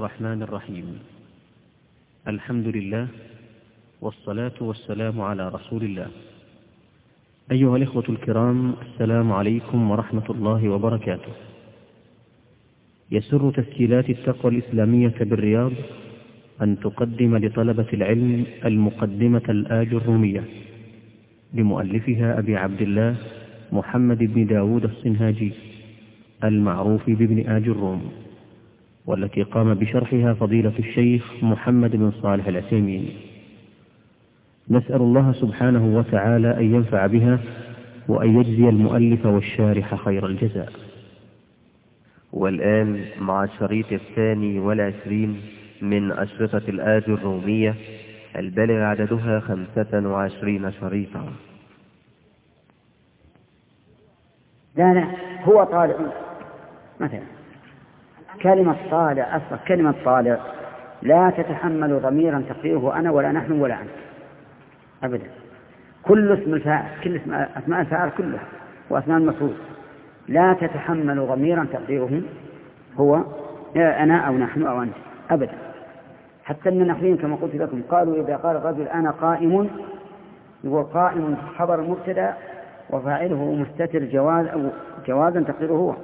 الرحمن الرحيم. الحمد لله والصلاة والسلام على رسول الله. أيها الإخوة الكرام، السلام عليكم ورحمة الله وبركاته. يسر تسجيلات التقوى الإسلامية بالرياض أن تقدم لطلبة العلم المقدمة الآجرومية لمؤلفها أبي عبد الله محمد بن داود الصنهاجي المعروف بابن آجروم، والتي قام بشرحها فضيلة الشيخ محمد بن صالح العثيمين. نسأل الله سبحانه وتعالى أن ينفع بها وأن يجزي المؤلف والشارح خير الجزاء. والآن مع الشريط 22 من أشرطة الآجرومية البالغ عددها 25 شريطا. لا هو طالع مثلا كلمة طالع، أصلا كلمة طالع لا تتحمل ضميرا تقديره أنا ولا نحن ولا أنت أبدا. كل اسم الفاعل، كل أسماء الفاعل كلها وأسماء المفعول لا تتحمل ضميرا تقديره هو أنا أو نحن أو أنت أبدا. حتى أن النحويين كما قلت لكم قالوا إذا قال الرجل أنا قائم، يقول قائم خبر مبتدأ وفاعله مستتر جوازا تقديره هو.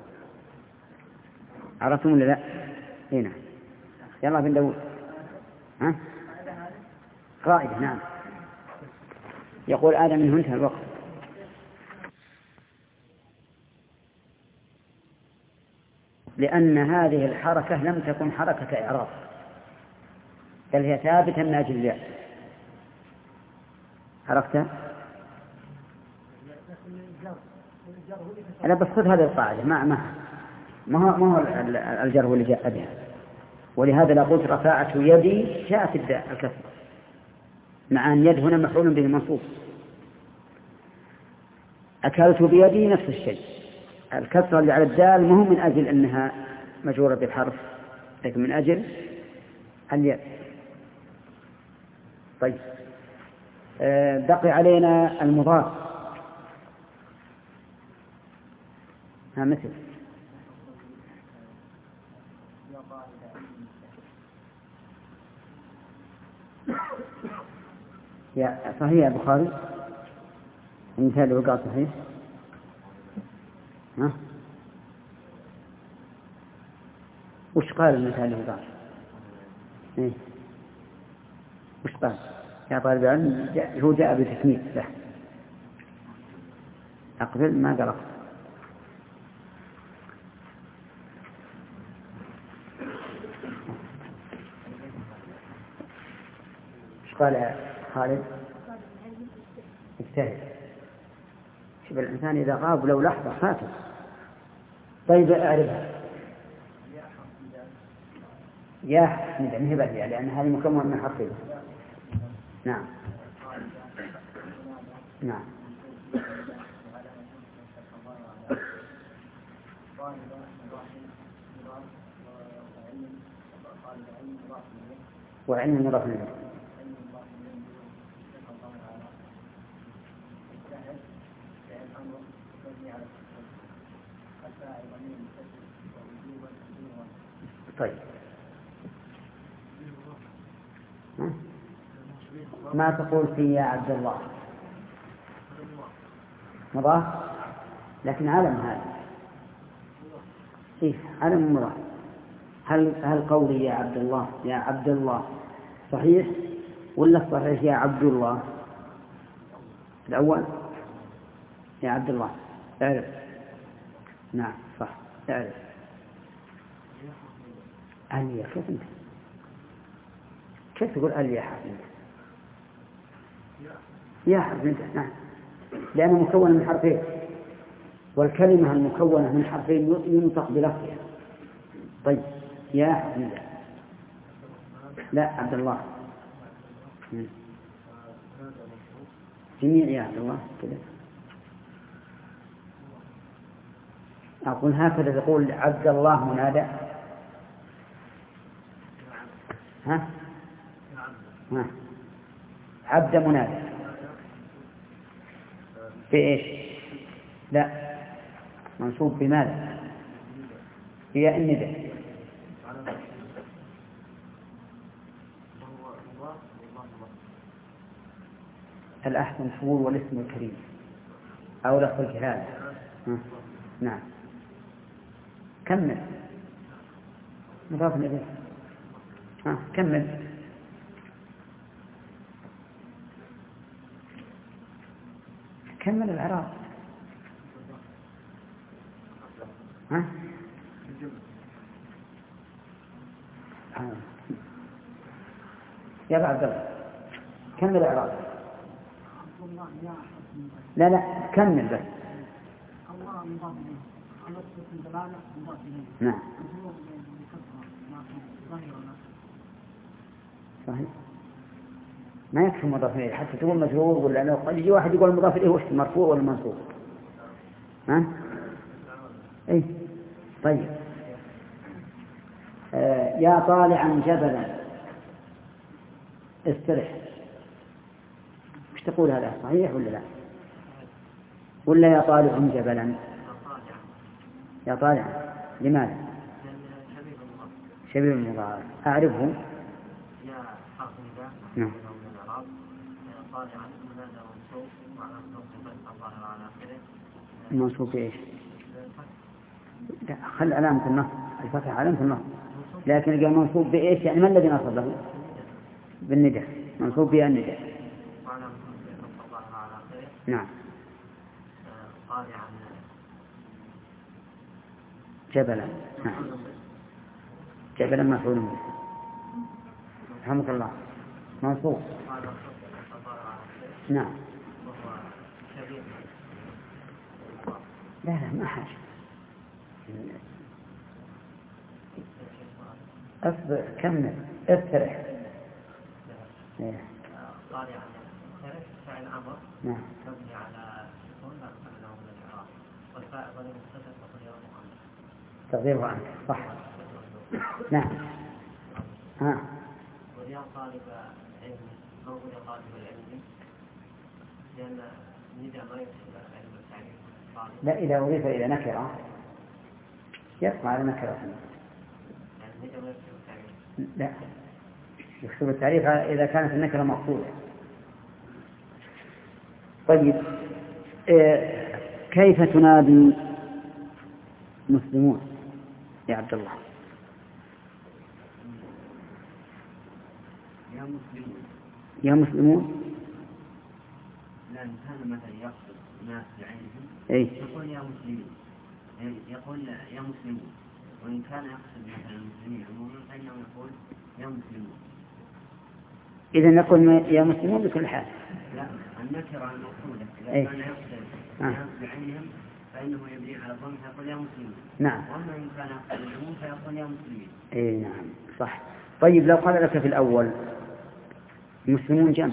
عرفتم ولا لا؟ هنا يلا بن داود. ها؟ قائد. نعم. يقول آدم منه انتهى الوقت. لأن هذه الحركة لم تكن حركة إعراب، بل هي ثابتة من أجل الياء. عرفت؟ أنا بس خذ هذه القاعدة ما هو الجر هو اللي جاء بها، ولهذا لا قلت رفاعة يدي جاءت الكسر، مع أن يد هنا مفعول به منصوب. أكلت بيدي نفس الشيء، الكسر اللي على الدال مو من أجل أنها مجرورة بالحرف، لكن من أجل اليد. طيب، بقي علينا المضاف. مثل صحيح يا بخاري، المثال وقع صحيح. ها؟ وش قال المثال وقع؟ إيه؟ وش قال يا طالب العلم؟ هو جاء بتسمية له. أقبل ما قرأ. وش قال يا خالد؟ اجتهد. شوف الإنسان إذا غاب لو لحظة فاتت. طيب أعرفها. يا حسن هبة، لأن هذه مكونة من حرفين. نعم نعم. وعلم مضاف إليه. طيب، ما تقول في يا عبد الله؟ مضاف لكن علم هذا. إيه علم مضاف. هل قولي يا عبد الله يا عبد الله صحيح ولا صحيح يا عبد الله؟ الأول يا عبد الله. اعرف. نعم صح. اعرف أليا. كيف تقول أليا حرف انت؟ يا حرف انت. نعم، لأنه مكون من حرفين، والكلمة المكونة من حرفين ينطق بلفظها. طيب يا حرف انت. لا عبد الله. جميع يا عبد الله كذا. أقول هكذا تقول عبد الله منادى. ها؟ عبد منادى بإيش؟ لا، منصوب بماذا؟ هي الندى. الأحسن مشهور والاسم الكريم أو لفظ الجلالة. نعم كمل مضاف إليه. كمل. كمل الإعراب. يا عبد الله كمل الإعراب. لا كمل بس. نعم صحيح ما يكفي مضاف إليه حتى تقول مجرور ولا لا. قد يجي واحد يقول مضاف إليه وش مرفوع ولا منصوب. إيه طيب. يا طالعا جبلا استرح. مش تقول هذا صحيح ولا لا؟ ولا يا طالع جبلا؟ يا طالع لماذا؟ شبيه المضارع أعرفه. نعم منصوب بإيش؟ لا خل علامة النصب الفتح علامة النصب. لكن قال منصوب بإيش يعني ما الذي نصبه؟ بالندى. منصوب بها الندى. نعم جبلا. نعم جبلا مفعول به. رحمك الله منصوب. نعم لا ما حاجة. أصبر كمل استرح. نعم تغييره عنك صح. نعم ويا طالب علم أو يا طالب العلم لأن ندى ما يدخل علم التعريف. لا إذا أضيف إلى نكرة يبقى على نكرة. يعني ندى ما يدخل التعريف. لا يكتب التعريف إذا كانت النكرة مقصودة. طيب كيف تنادي مسلمون يا عبد الله؟ يا مسلمون لأن كان مثلا يقصد الناس بعينهم يقول يا مسلمين يقول يا مسلمون. وإن كان يقصد مثلا المسلمين عموما فإنه يقول يا مسلمون. إذا نقول يا مسلمون بكل حال. لا النكرة المقصودة إذا كان يقصد بعينهم فإنه يبني على الضم فيقول يا مسلمين. نعم. وأما إن كان يقصد العموم فيقول يا مسلمين. إيه نعم صح. طيب لو قال لك في الأول مسلمون جمع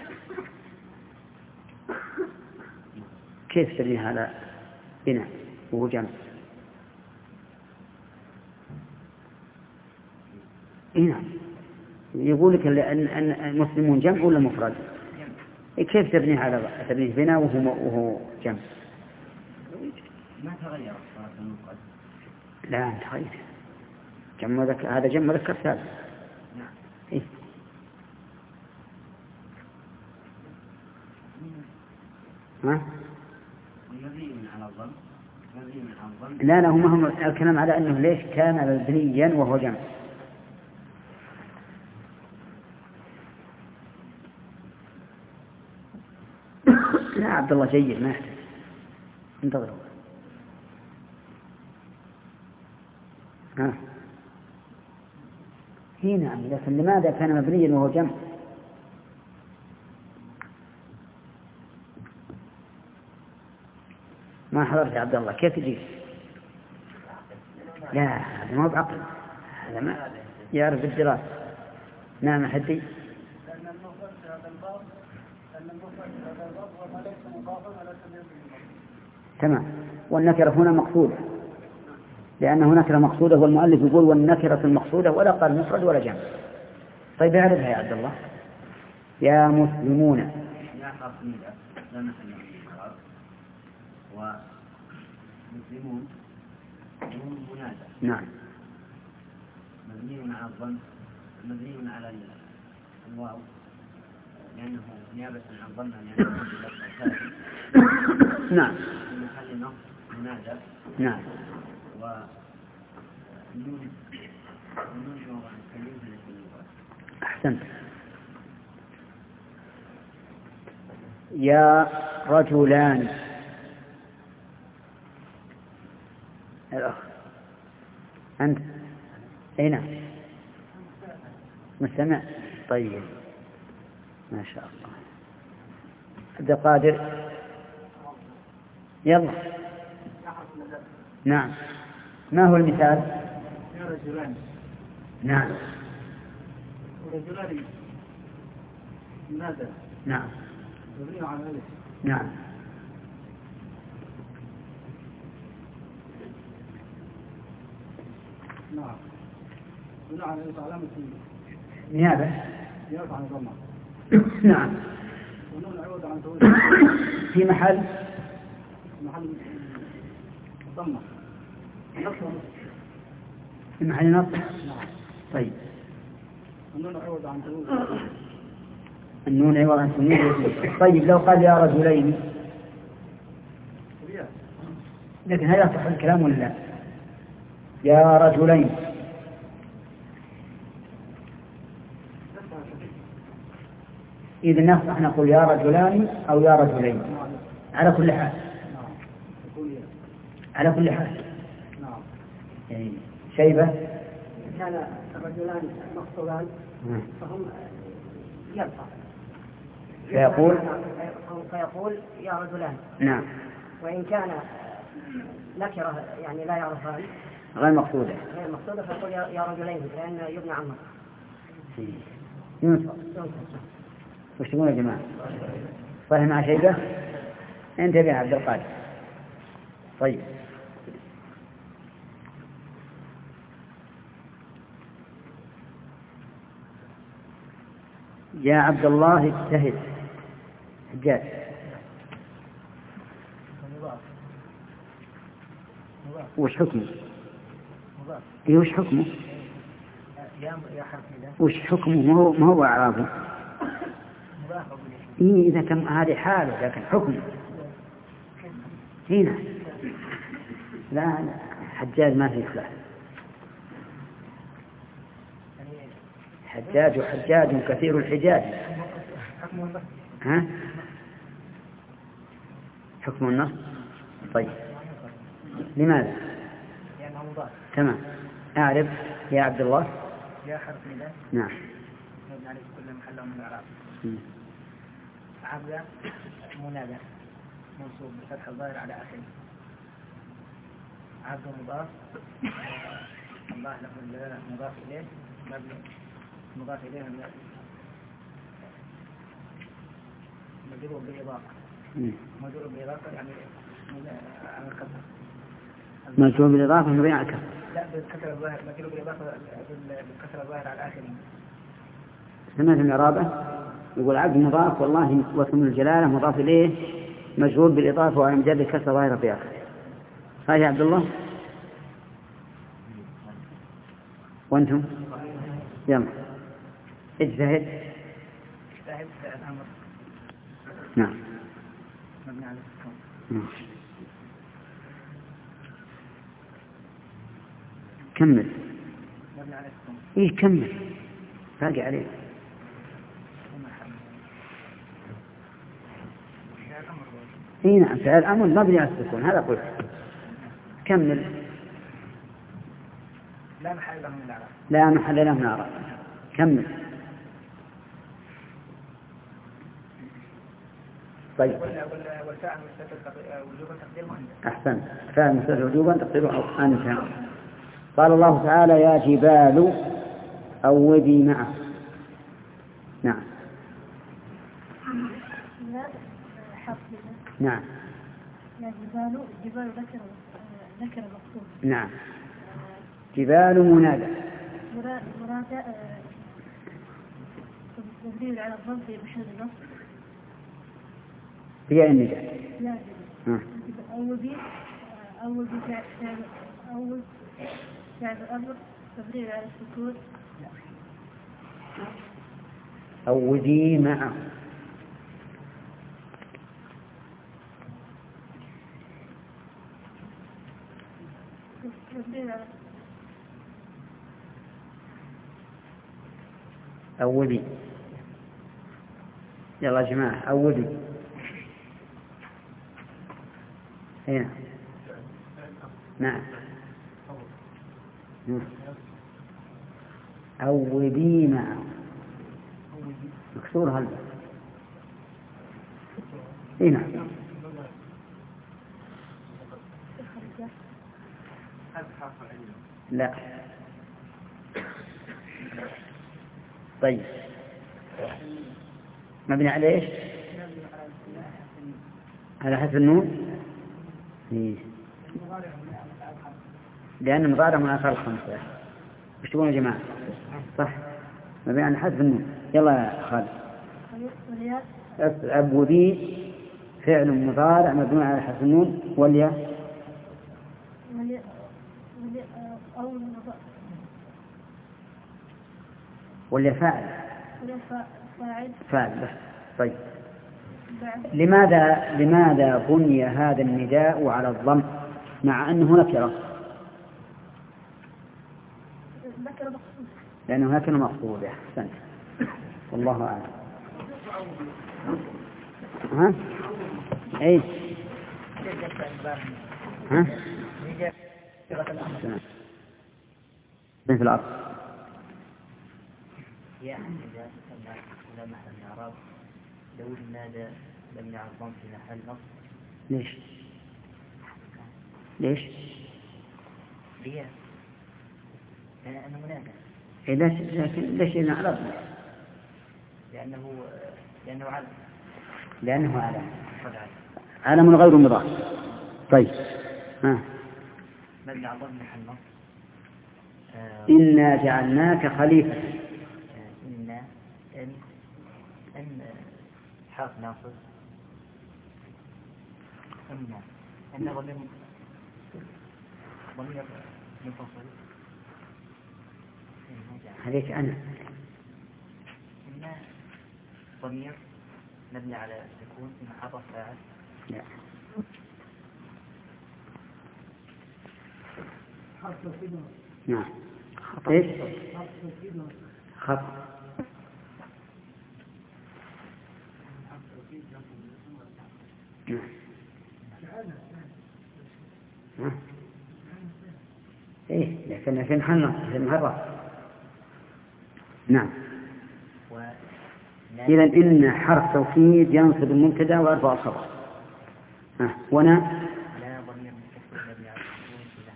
كيف تبني هذا بناء وهو جمع؟ نعم يقول لك أن المسلمون جمع ولا مفرد؟ كيف تبني هذا؟ تبنيه بناء وهو جمع. ما تغير صارت المفرد. لا تغير. جمع هذا جمع مذكر سالم. نعم. إيه؟ مبني على الضم. لا هم الكلام على أنه ليش كان مبنيا وهو جمع. لا عبد الله جيد ما يحتاج انتظروا. هي نعم لكن لماذا كان مبنيا وهو جمع؟ ما حضرت يا عبد الله كيف تجيب؟ لا هذا ما بعقل هذا ما يعرف الدراسة. نعم حدي. تمام. والنكرة هنا مقصودة لأنه نكرة مقصودة والمؤلف يقول والنكرة المقصودة ولا قال مفرد ولا جمع. طيب اعرفها يا عبد الله. يا مسلمون يا حرفية لا محل الحرف ومسلمون منادى. نعم مبني على الضم مبني على الواو لأنه نيابة عن ظن لأنه نعم. في محل نص منادى. نعم. ونون جوابا كلمة أحسنت. يا رجلان. الأخ أنت أين مستمع؟ طيب ما شاء الله. عبد القادر يلا. نعم. ما هو المثال؟ يا رجلان. نعم. ورجلان ماذا؟ نعم. مبني على الألف. نعم. نعم. مبني على الألف علامة نيابة. يرفع عن الضمة. نعم. ونون عوض عن تولد. في محل ضمة. في محل نصب. طيب. النون عوض عن تولد. النون عوض عن تولد. طيب لو قال يا رجلين، لكن هل يصح الكلام ولا لا؟ يا رجلين. إذا نصح نقول يا رجلان أو يا رجلين على كل حال. على كل حال. يعني شيبة كان الرجلان مقصودان فهم يرفع فيقول يا رجلان. نعم. وإن كان نكرة يعني لا يعرفان غير مقصودة فيقول يا رجلين لأن يبنى عمر. ينصر. وش تقول يا جماعة؟ صحيح مع شيبة؟ انتبه يا عبد القادر. طيب يا عبد الله اجتهد. حجاج. وش حكمه؟ إيه وش حكمه؟ وش حكمه؟ ما هو إعرابه؟ إيه إذا كان هذه حاله لكن حكمه هنا لا حجاج ما في خلاف. حجاج وحجاج كثير الحجاج. ها؟ حكم النص. طيب لماذا؟ لأنه مضاف. تمام. أعرف يا عبد الله. يا حرف نداء. نعم. مبني عليه كل محل من الإعراب. عبد منادى منصوب بفتح الظاهر على آخره. عبد مضاف. الله لفظ الجلالة مضاف إليه مبني مضاف إليه مجرور بالإضافة. مجرور بالإضافة يعني عن الكسر. مجرور بالإضافة مبني على الكسر. لا بالكسر الظاهر مجرور بالإضافة بالكسر الظاهر على آخره. سمعت الإعرابة يقول عبد مضاف والله واسم الجلالة مضاف إليه مجرور بالإضافة وعلى مجرد كسر ظاهرة في آخره. هاي يا عبد الله. وأنتم يلا اجتهد. اجتهد الأمر. نعم. مبني على السكون. كمل. مبني على السكون. إيه كمل باقي عليه. إيه نعم فعل الأمر مبني على السكون هذا قلت. كمل. لا محل له من الإعراب. لا محل له من الإعراب. كمل. طيب. والفاعل مستتر وجوبا تقديره أنت. أحسن. فاعل مستتر وجوبا تقديره أنت. قال الله تعالى يا جبال أوبي معه. نعم. نعم. يا جبال ذكر مقصود. نعم. جبال منادى. مرادى تدريب على الضم في محل النصب. هي النداء. أول فعل الأمر تدريب على السكون. أودي معه. أودي. يلا يا جماعة أودي. هنا. نعم. أودي معه. مكسور هذا. هنا. لا. طيب مبني على ايش؟ على حذف النون. لأن مضارع من آخر الخمسة. وش تقولون يا جماعة؟ صح، مبني على حذف النون. يلا يا خالد. أبودي فعل مضارع مبني على حذف النون والياء ولا فاعل بس. طيب لماذا بني هذا النداء على الضم مع أنه نكرة؟ لأنه نكرة مقصودة. أحسنت، والله أعلم. ها؟ أي ها؟ في الأرض يعني إذا تسمى إلى محل الإعراب لو النادى لم يعد ضم في محل نصب. ليش؟ لأنه منادى. ليش نعرب؟ لأنه علم غير مضاف. طيب ها. مبني على ضم محل نصب. إنا جعلناك خليفة. إن حرف ناصب. إن ضمير منفصل. عليك أنا. إن ضمير مبني على السكون في محل فاعل. لا. نعم. ايش؟ خط. ايه لكن في محل. نعم. إذا إن حرف توكيد ينصب المبتدا ويرفع الخبر. ونا لا ضمير متصل مبني على السكون في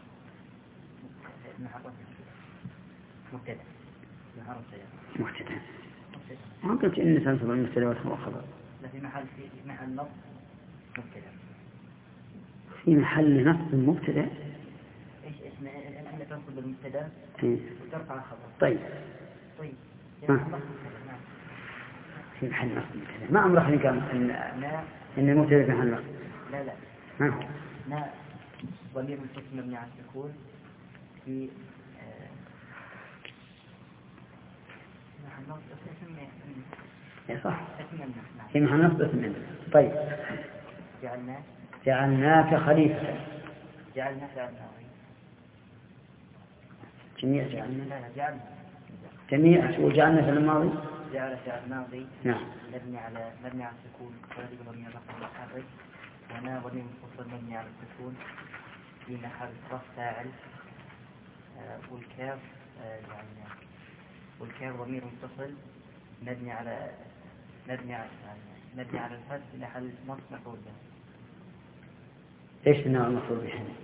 محل مبتدا. ما قلت إن تنصب المبتدا ويرفع الخبر. لا، في محل نصب مبتدا. في محل نصب المبتدا. ايش اسمه؟ أنت تنصب المبتدا وترفع الخبر. طيب. في محل نصب المبتدا. ما أمرخني كان إن المبتدا في محل نصب. لا ضمير متصل مبني على السكون في محل نصب صح. في محل نصب اسم. طيب جعلناك خليفة. جميع وجعلنا في الماضي. جعل فعل ماضي. نعم. مبني على السكون وهذه ضمير متحرك. ونا ضمير متصل مبني على السكون في محل رفع فاعل. والكاف ضمير متصل مبني على الفتح في محل نصب مفعول به. ايش النوع المفعول به هنا؟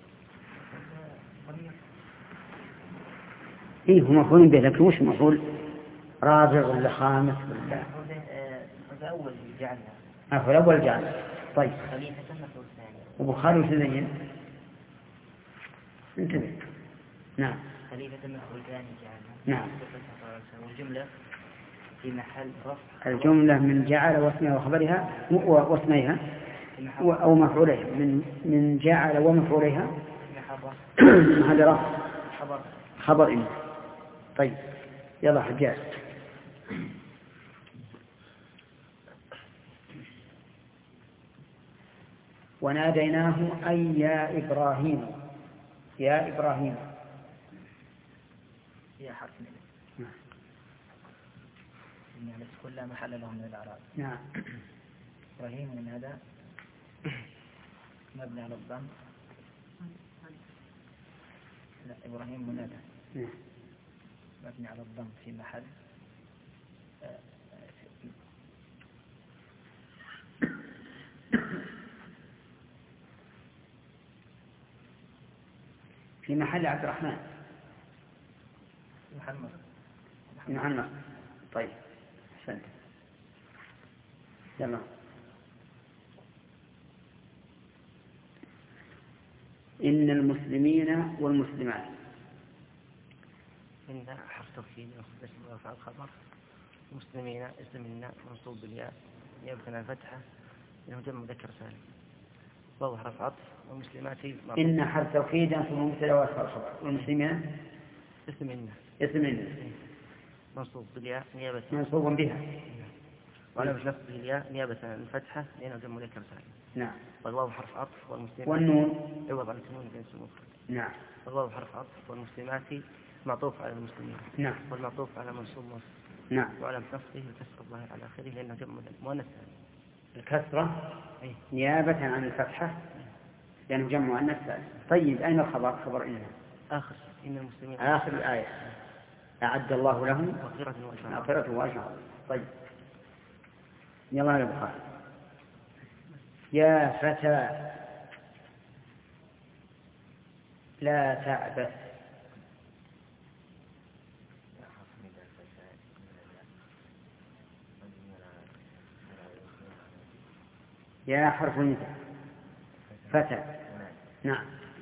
ايه هو مفعول به لكن مش مفعول رابع ولا خامس ولا الأول جعلنا. الأول جعلنا. طيب. خليفة مفعول ثاني. وبخاري وسنين. انتبه. نعم. خليفة مفعول ثاني جعلنا. نعم. والجملة في محل رفع. الجملة من جعل واسمها وخبرها واسميها أو مفعولها من جعل ومفعولها هذا رفع خبر إن. طيب يلا حجاج. وناديناه أي يا إبراهيم. يا إبراهيم. يا حرف يعني تكون لا محل له من الإعراب. نعم. إبراهيم منادى مبني على الضم. لا، إبراهيم منادى مبني على الضم في محل في محل عبد الرحمن. محمد. طيب أحسنت. يلا. إن المسلمين والمسلمات. إن حرف توكيد يأخذ اسم ورفع الخبر. المسلمين اسم إن منصوب بالياء نيابة عن الفتحة لأنه جمع مذكر سالم. واو حرف عطف. والمسلمات إن حرف توكيد ينصب المبتدأ ورفع الخبر. والمسلمين اسم إن منصوب بالياء نيابة منصوب بها وعلى نصبه الياء نيابة عن الفتحة لأنه جمع مذكر سالم. نعم. والواو حرف عطف والمسلمات والنون عوض عن التنوين في اسم المفرد. نعم. والواو حرف عطف والمسلمات معطوف على المسلمين. نعم. والمعطوف على منصوب مصر. نعم. وعلى نصبه الكسر الظاهر على آخره لأنه جمع مؤنث سالم. الكسرة نيابة عن الفتحة لأنه جمع مؤنث سالم. طيب أين الخبر؟ خبر إن آخر إن المسلمين آخر الآية أعد الله لهم مغفرة وأجرا. طيب يلا يا بخاري. يا فتى لا تعبث. يا حرف النداء فتى. نعم.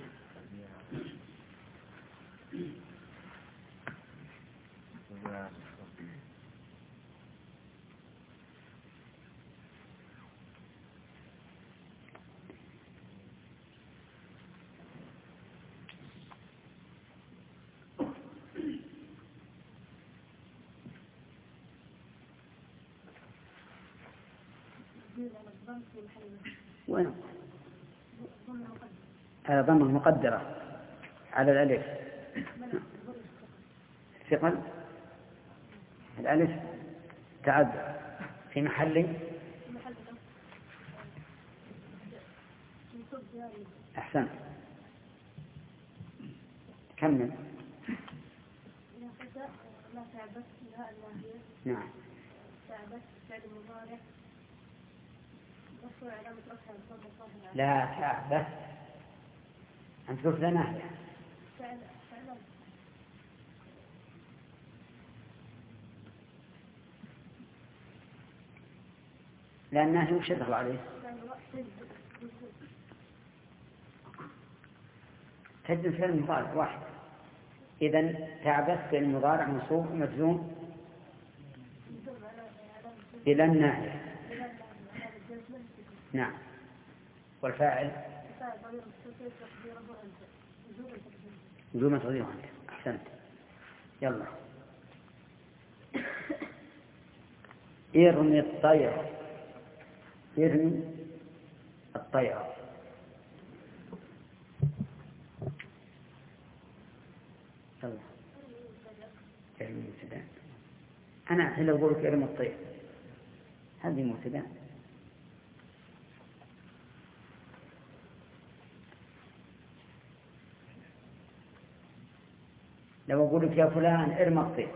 وين؟ هذا ضمة مقدرة على الألف. ثقل الألف تعذر في محل. أحسن. كمل. نعم. لا تعبث. أنت قلت لا ناهية. لأن ناهي وش يدخل عليه؟ تجد فعل المضارع واحد. إذن تعبث فعل المضارع منصوب ومجزوم إلى الناهية. نعم. والفاعل نجوم تغيير أنت. أحسنت. يلا. ارمي الطير. ارمي الطير. يلا. ارمي المبتدأ. أنا الحين أقول لك ارمي الطير هذه مبتدأ. لو أقول لك يا فلان ارمي الطير.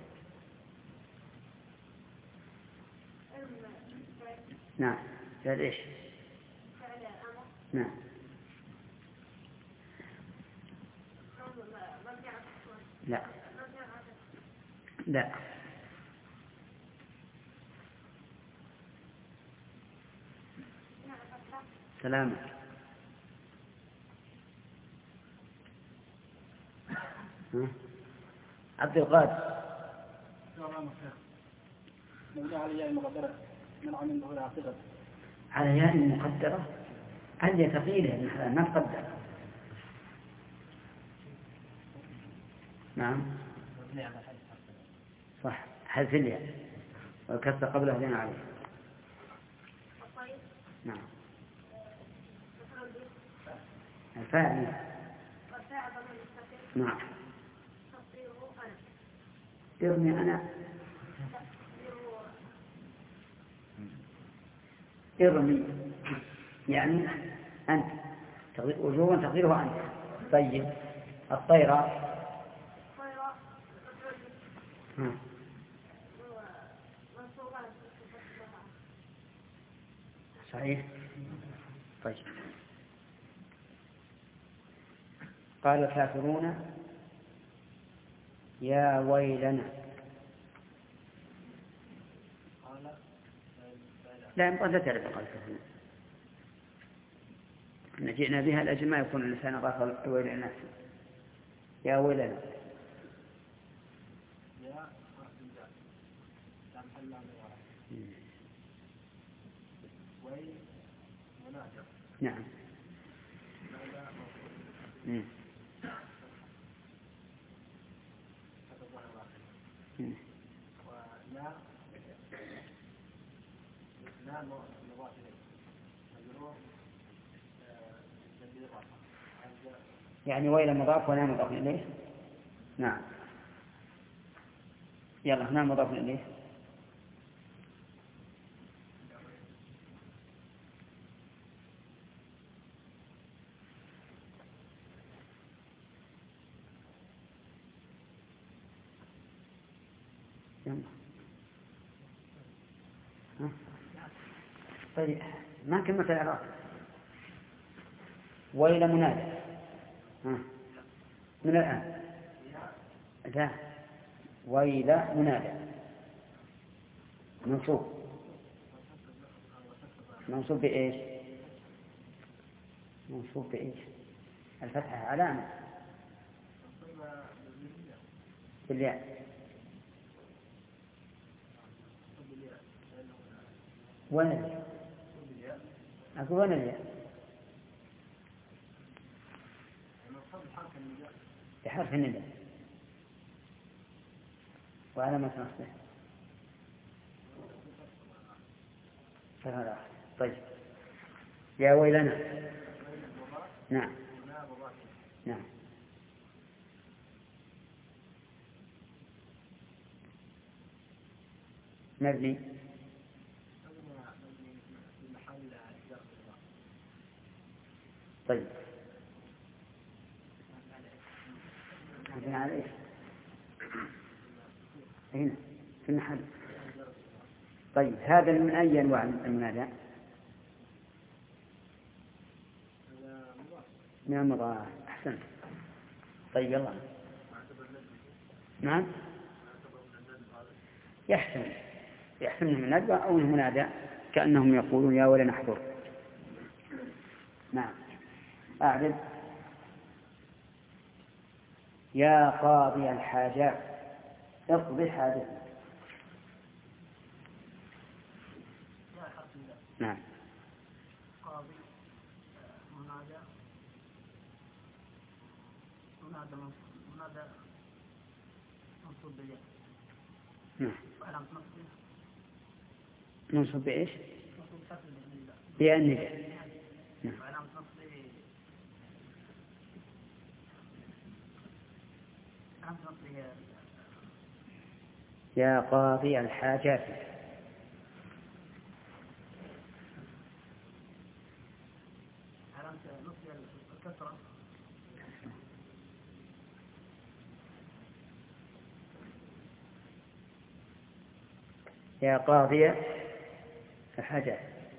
نعم. فعل إيش؟ نعم. لا لا. سلامة. عبد القادر. على ياء مقدرة منع من ظهورها صغر. على ياء مقدرة هل ثقيلة ما تقدر. نعم صح. حذف الياء والكسر قبله دين عليه. نعم. الفاعل. نعم. ارمي أنا ارمي يعني أنت، وجوبا تقديره أنت. طيب الطيرة صحيح. طيب قال الكافرون يا ويلنا. لا ينبغي لا تعرف قال الكافرون، إن جئنا بها لأجل ما يكون الإنسان غافل ويل الناس. يا ويلنا نعم. يعني ويل مضاف ولا مضاف إليه. نعم يلا هنا مضاف إليه. طيب ما كلمة الإعراب ويل منادى من الآن لا ويل منادى منصوب بإيش؟ منصوب بإيش؟ الفتحة علامة بالياء. وين الياء؟ أقول وين الياء؟ بحرف النداء وعلامة نصبه. طيب يا ويلنا. نعم نعم. مبني طيب مبني على ايش؟ هنا في المحل. طيب هذا من أي أنواع المنادى؟ من المضاف. أحسن. طيب يلا نعم يحسن من الندوة أو المنادى كأنهم يقولون يا ولنا احضر. نعم أعرف. يا قاضي الحاجات اقضي حاجتك. نعم قاضي منادى منصوب بالياء. نعم وعلامة نصبه منصوب بإيش؟ منصوب بحرف النداء. بالنداء. نعم وعلامة نصبه يا قاضي الحاجات. علامة نصب الكسرة. يا قاضي الحاجات.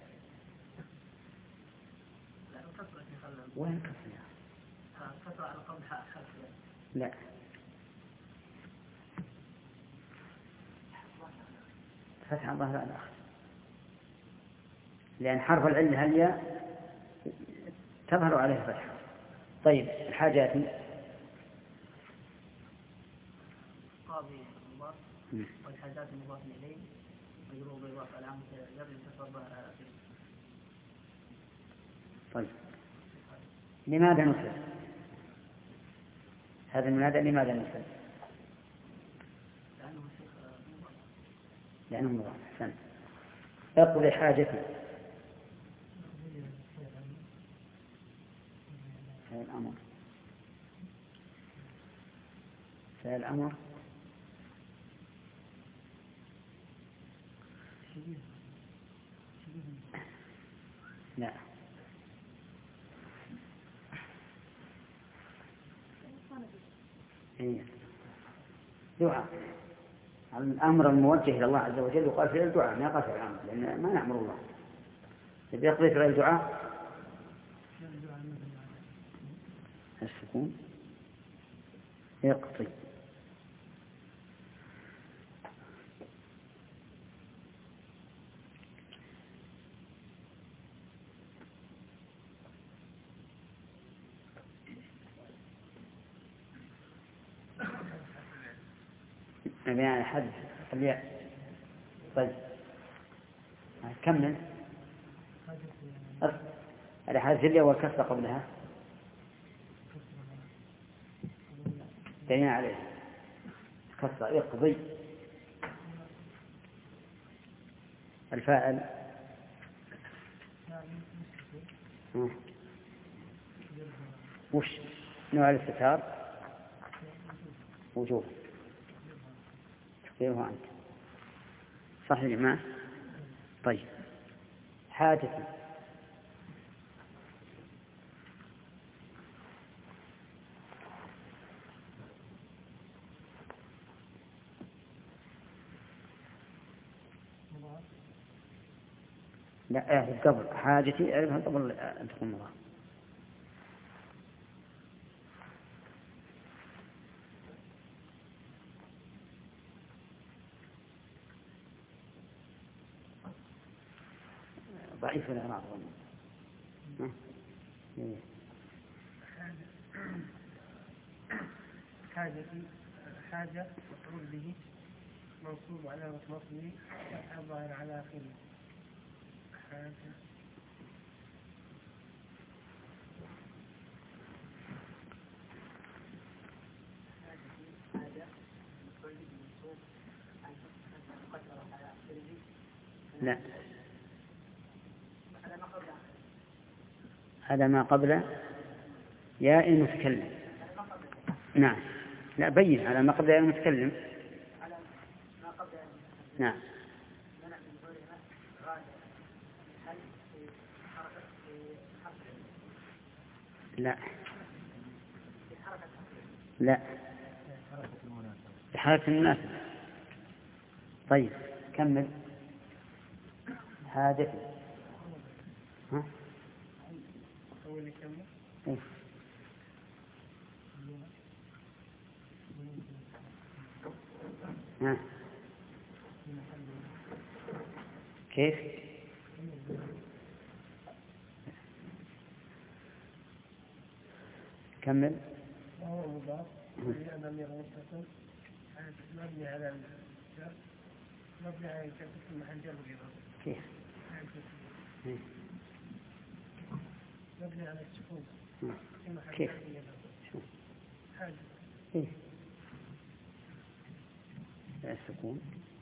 وين كسرة؟ كسرة على قول حرف. لا فتح الله على الآخر لأن حرف العلة الياء تظهر عليه فتحة. طيب الحاجات قاضي مضاف والحاجات مضاف إليه مجرور بالواو علامة جر تصبر على آخره. طيب لماذا نصب هذا المنادى؟ لماذا نصب؟ لأنه مضاف. أحسنت. اقضي حاجتي. فعل الأمر لا. إيه. دعاء الأمر الموجه إلى الله عز وجل يقال فيه الدعاء، ما يقال فيه الأمر، لأن ما نأمر الله. إذا يقضي فيه الدعاء السكون يقضي. يعني حد الياء. طيب كمل. الحاجة الياء والكسر قبلها دليل عليه كسر يقضي. الفاعل وش نوع الاستتار؟ وجوب تقديره أنت. صح يا جماعة؟ طيب حاجة لا قبل حاجتي أعرفها قبل أن تكون مضاف. ضعيف ولا ما أظن. حاجة مفعول به منصوب على نصبه الظاهر على آخره. حاجة لا هذا ما قبل ياء المتكلم. نعم لا بين على ما قبل ياء المتكلم. نعم لا لا بحالة المناسبة. طيب كمل. حاجتي ها إيه؟ ها كيف كمل. وهو مضاف ضمير متصل مبني على الجر مبني على الجر في محل جر بالإضافة. كيف مبني على السكون في محل كيف جر بالإضافة. حاجة إيه؟ السكون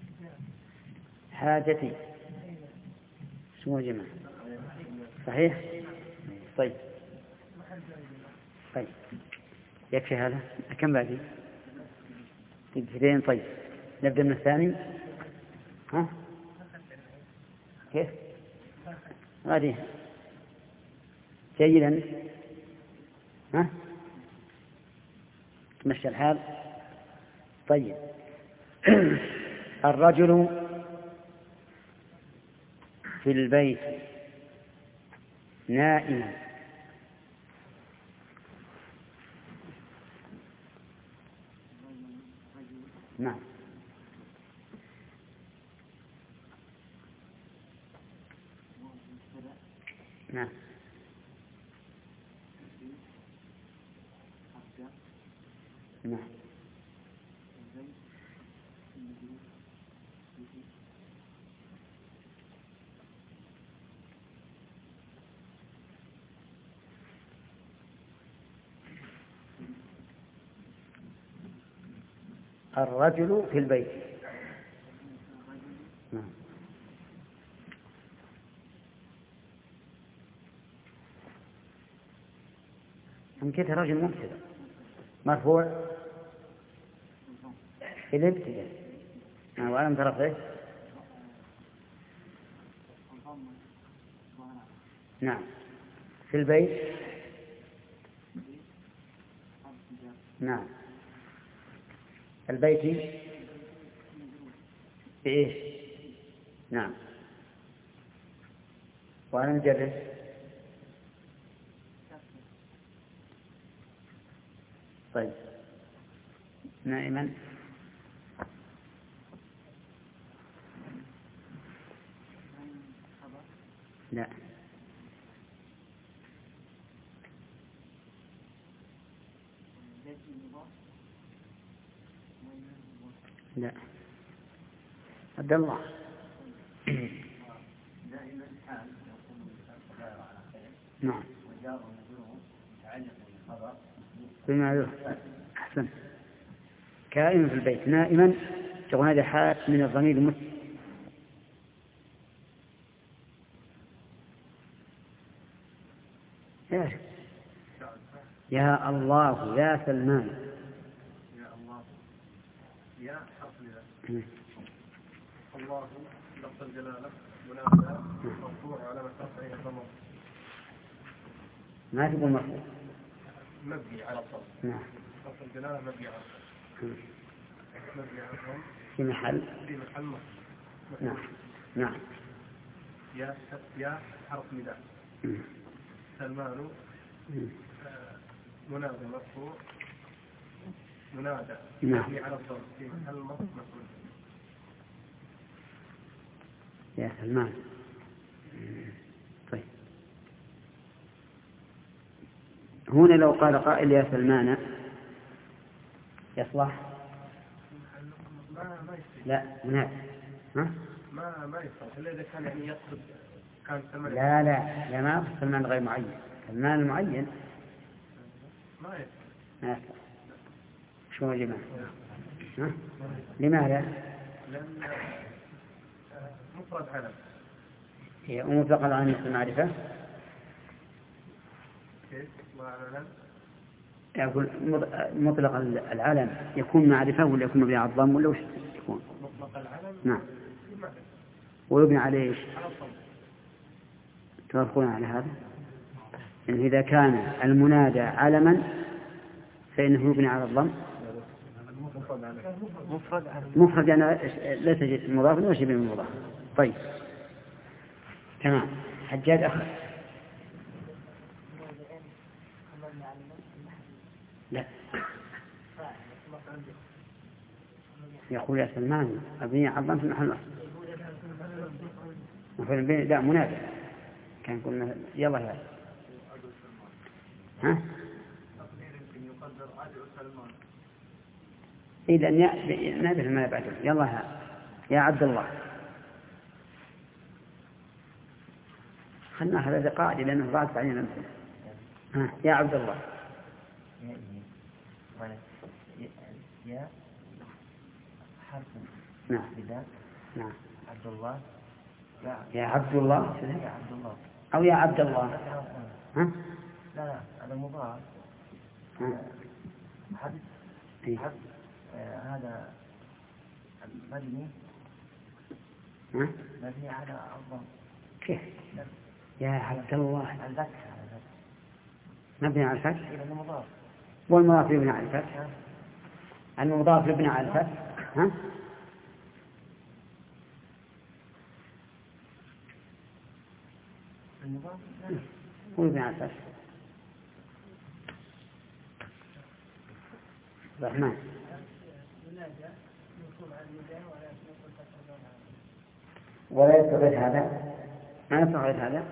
حاجتي شو جمع صحيح. طيب طيب يكفي هذا. كم بعدين تبتدين. طيب نبدأ من الثاني. ها كيف غادي جيدا. ها تمشي الحال. طيب الرجل في البيت نائم. نعم نعم نعم الرجل في البيت. نعم يمكن رجل مبتدأ مرفوع في الابتداء. وعلم رفعه نعم. في البيت. نعم. البيت بإيش؟ نعم. وأنا مجرد. طيب. نائما. لا. لا. عبد الله. دائما حال يكون الصغير على خير. نعم. وجار ومجرور متعلق بالخبر بما أحسن. كائن في البيت نائما تكون هذه حال من الضمير المتصل. يا الله يا سلمان. يا الله. يا حرف نداء. الله لفظ الجلالة منادى مرفوع على رفعه الضمير. ما تقول مرفوع. مبني على الضم. نعم. لفظ الجلالة مبني على الضم. مبني على الضم. في محل مصر. نعم. نعم. يا حرف نداء. سلمان منادى مرفوع منادى مبني على الضم في محل مصر. يا سلمان. طيب. هنا لو قال قائل يا سلمان يصلح؟ لا مناسب. ها؟ ما يصلح إلا إذا كان يعني يقصد كان سلمان. لا ما يقصد سلمان غير معين. سلمان المعين ما يصلح. شو يا جماعة؟ ها؟ لماذا؟ لأن مفرد علم. هي مطلق عن المعرفة. كيف؟ وعلم. يقول مطلق العلم يكون معرفة ولا يكون مبني على الضم ولا وش يكون؟ مطلق العلم. نعم. ويبني عليه ايش؟ على الضم. توافقون على هذا؟ إن إذا كان المنادى علما فإنه يبني على الضم. مفرد يعني لا تجد مضاف ولا شبه مضاف. طيب تمام. حجاج أخر. لا يقول يا سلمان أبني عظم في محل مفعول به. لا منادى كان قلنا يلا يا ها إذا نادى ما بعده. يلا يا عبد الله. خلنا هذا قاعدة لأنه ضاعت علينا نفسه. ها يا عبد الله. يا حرف نعم. بداية. نعم. عبد الله. يا عبد الله. يا عبد الله. أو يا عبد الله. ها؟ لا هذا مضاف. حد هذا مبني. مبني على الضم. كيف؟ يا عبد الله. الفتح. مبني على الفتح. إذا مضاف. والمضاف يبنى على الفتح. المضاف يبنى على الفتح. ها؟ المضاف هو يبنى على الفتح. الرحمن. ولا يستغل هذا. ما يستغل هذا.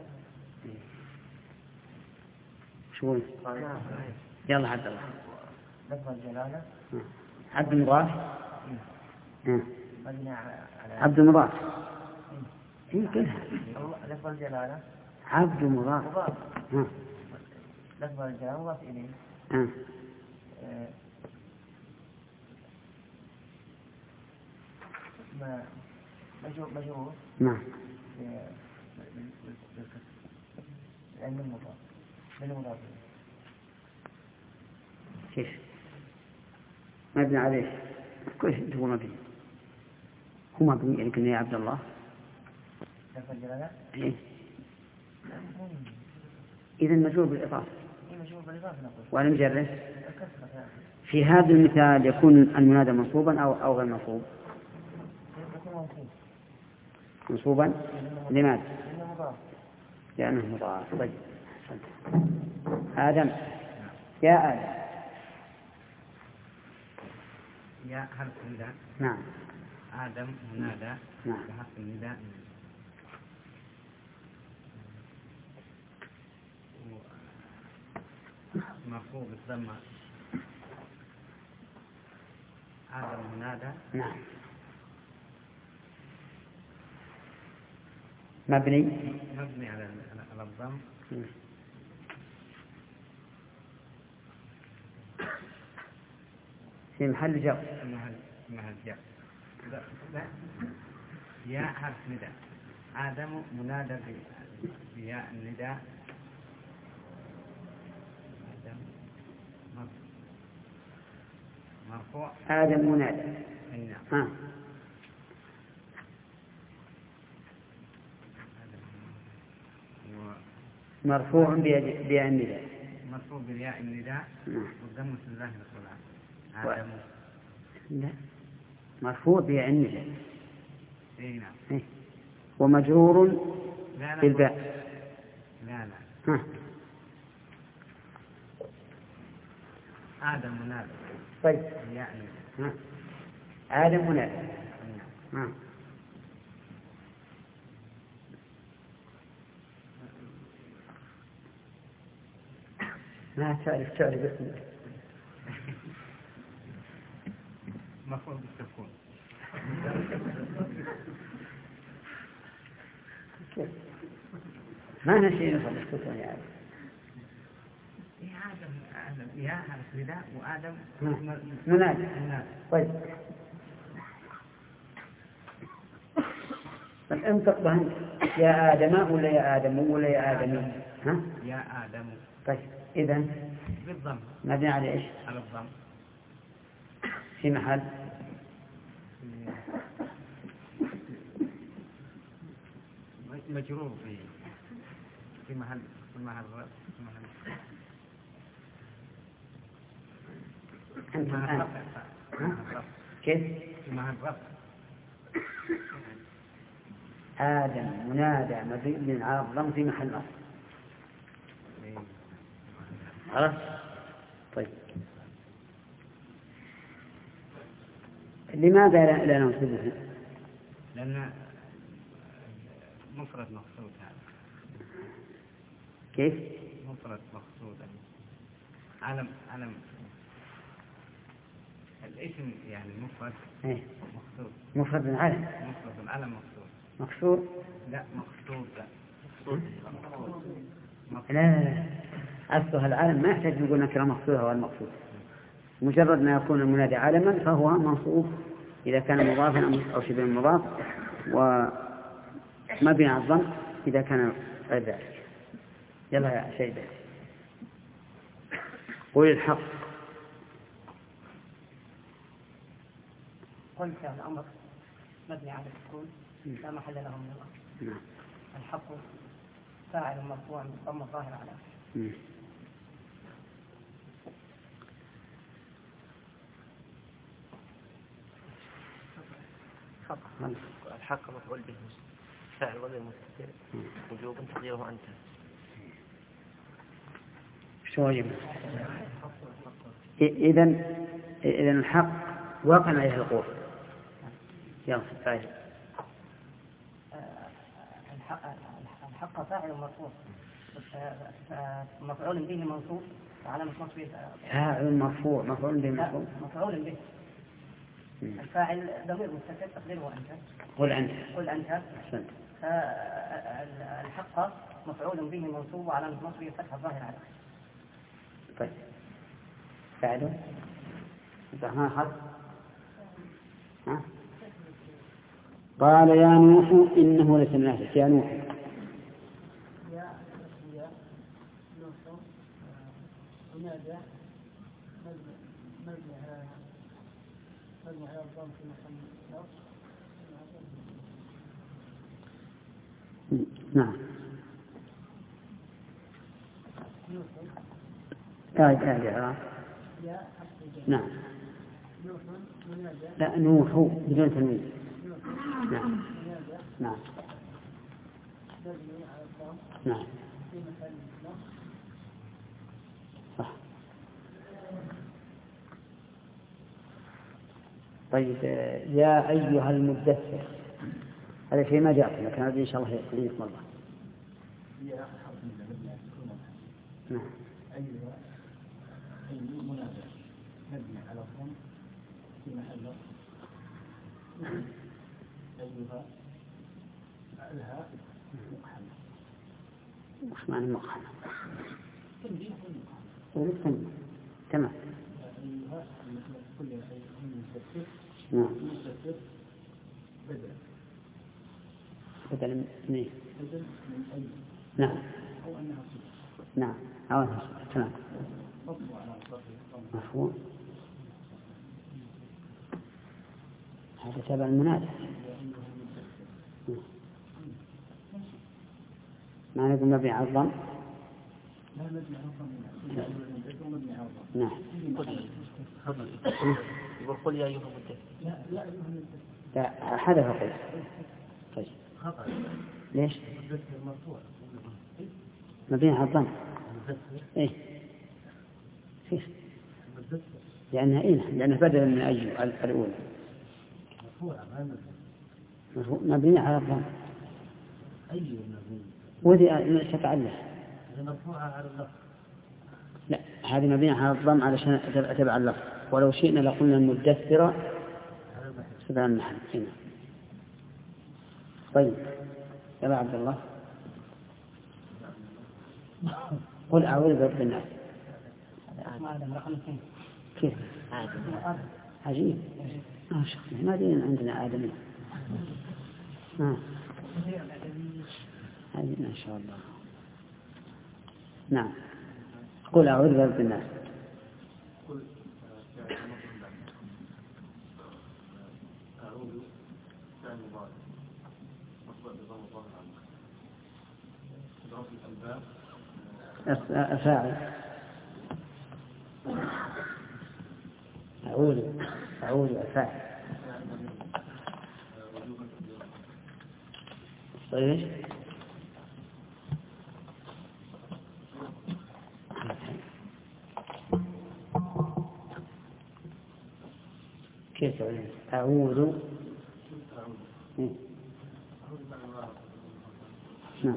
شو يلا عبد الله. لفظ الجلالة. عبد المضاف. مبني على عبد المضاف. إيه كلها. لفظ الجلالة. عبد المضاف. لفظ الجلالة مضاف إليه. مجرور. نعم. لأن المضاف بالمضاف. كيف؟ مبني عليه. كيف هو مبني؟ هو مبني يعني كنا يا عبد الله. لفظ الجلالة. إيه. إذا مجرور بالإضافة. وأنا مجرد في هذا المثال يكون المنادى منصوبا أو غير منصوب؟ منصوبا. لماذا؟ لأنه مضاف. طيب آدم، يا آدم. يا حرف نداء. نعم. آدم منادى. نعم. بحرف النداء. مرفوع بالضمة. آدم منادى. نعم. مبني على الضم. في محل جر. محل جر. لا. يا حرف نداء. آدم منادى بياء النداء. مرفوع. آدم منادى. ها. مرفوع بياء النداء. مرفوع بياء النداء. والضم في الله القرآن. آدم. لا. مرفوع بياء النداء. نعم. ومجرور بالباء. لا. ها. آدم منادى. طيب. يعني. ها. آدم منادى. ها. ما تعرف اسمك. مفروض بالسكون. ما نشيء نفضل السكون يا آدم. يا حرف نداء وآدم منادى. طيب انطق بهن. يا آدم ولا يا آدم ولا يا آدمي؟ ها؟ يا آدم. طيب إذن بالضم. مبني على إيش؟ على الضم. في محل مجرور في محل أنت الآن كيف؟ في محل رفع. آدم منادى مبني على الضم في محل رفع. خلاص. طيب لماذا لا ننصبه؟ لأن مفرد مقصود هذا. كيف؟ مفرد مقصود. علم الاسم يعني مفرد. ايه مقصود. مفرد العلم. مفرد العلم مقصود. مقصود. لا مقصود. لا أصلها العالم ما يحتاج نقول نكرة مقصودة ولا المقصود. مجرد ما يكون المنادى علما فهو منصوب إذا كان مضافا أو شبه مضاف، ومبني على الضم إذا كان غير ذلك. يلا يا شيبة قول الحق. قل فعل الأمر مبني على السكون لا محل له من الأمر. الحق فاعل مرفوع بالضم الظاهر على الحق مفعول به فاعل وغير مستتر وجوب تقديره أنت. شو واجب؟ إذن الحق واقع عليه القول. يلا فاعل. الحق فاعل مرفوع مفعول به منصوب وعلامة نصبه فاعل مرفوع مفعول به منصوب مفعول به. الفاعل ضمير مستتر تقديره أنت. قل أنت. الحق مفعول به منصوب وعلامة نصبه فتح الظاهر على. طيب فاعل ها قال يا نوح إنه ليس من أهلك. يا نوح منادى مبني على الضم في محل نصب. نعم نعم. لا نوح بدون تنوين. نعم. نعم. نعم. صح. طيب يا أيها المدثر هذا شيء ما جاء لكن هذا إن شاء الله يقضيه مرة. نعم. أيها منادى مبني على الضم في محل أيها الها مقحمة. وش معنى مقحمة؟ تمام. أيها كل شيء مستفسر. نعم. مستفسر بدل من بدل من أي. نعم. أو أنها صفة. نعم. أو أنها صفة. تمام. مفهوم. هذا تابع المنادى. ما نقول مبني على الضم. نعم. يقول قل يا أيها المدثر. لا حذف قل. طيب. ليش؟ مبني على الضم. إيه. كيف؟ لأنها لأنها بدل من أي الأولى. مبني على الضم. وذي تتعلق. مرفوعة على اللفظ. لا هذه مبنية على الضم علشان تبع اللفظ ولو شئنا لقلنا المدثرة سبع المحل هنا. طيب يا عبد الله قل أعوذ برب الناس. كيف؟ عجيب. ما دين عندنا آدمين. هذه ما شاء الله. نعم. قل أعوذ برب الناس. أفاعل. أعوذ أفاعل. طيب كيف أعوذ؟ نعم.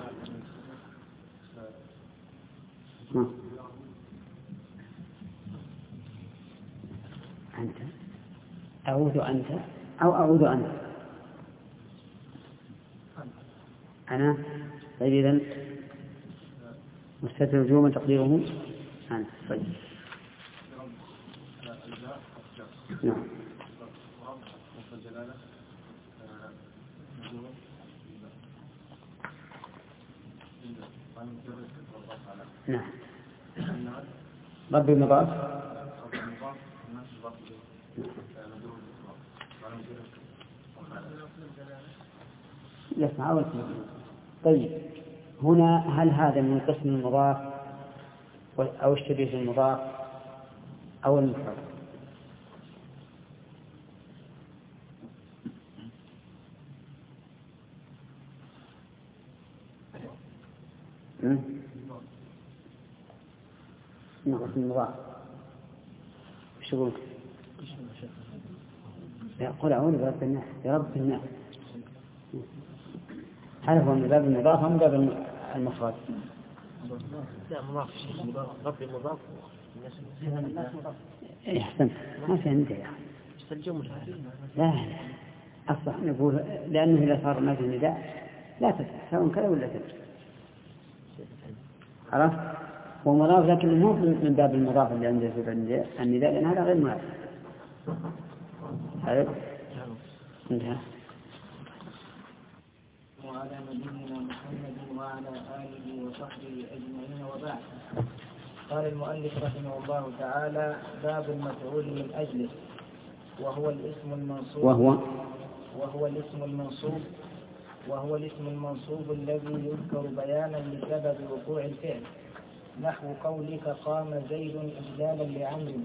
أنت أعوذ أنت أو أعوذ أنت. أنا. طيب إذن مستتر وجوبا تقديره أنت. طيب نعم. نعم. رب المضاف. يسمع. طيب هنا هل هذا من قسم المضاف أو الشبيه المضاف أو المفرد؟ من قسم المضاف. وش يقول؟ يقول أعوذ برب الناس يا رب الناس. هل هو من باب المضاف أو من باب المفرد؟ لا مضاف. رب المضاف. إيه أحسنت. ما في عندي يا أخي. الجملة. لا أصلا نقول لأنه إذا صار ما في نداء لا تفتح سواء كذا ولا كذا. خلاص هو مضاف لكن مو من باب المضاف اللي عنده في النداء لأن هذا غير مناسب. هذا انتهى. وعلى نبينا محمد وعلى آله وصحبه أجمعين وبعد. قال المؤلف رحمه الله تعالى: باب المفعول من أجله وهو الاسم المنصوب وهو الاسم المنصوب الذي يذكر بيانا لسبب وقوع الفعل نحو قولك قام زيد إجلالا لعمرو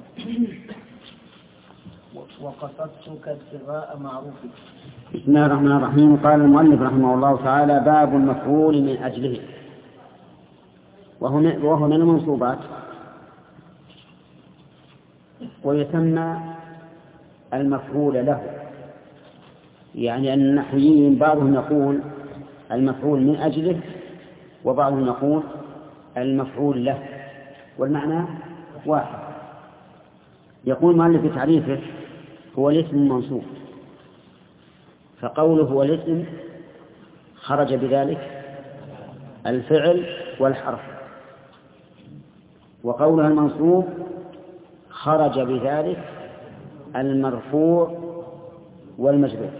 وقصدتك ابتغاء معروفك. بسم الله الرحمن الرحيم. قال المؤلف رحمه الله تعالى: باب المفعول من أجله، وهو من المنصوبات، ويسمى المفعول له. يعني أن النحويين بعضهم يقول المفعول من أجله، وبعضهم يقول المفعول له، والمعنى واحد. يقول مؤلف في تعريفه: هو الاسم المنصوب، فقوله هو الاسم خرج بذلك الفعل والحرف، وقولها المنصوب خرج بذلك المرفوع والمجرور.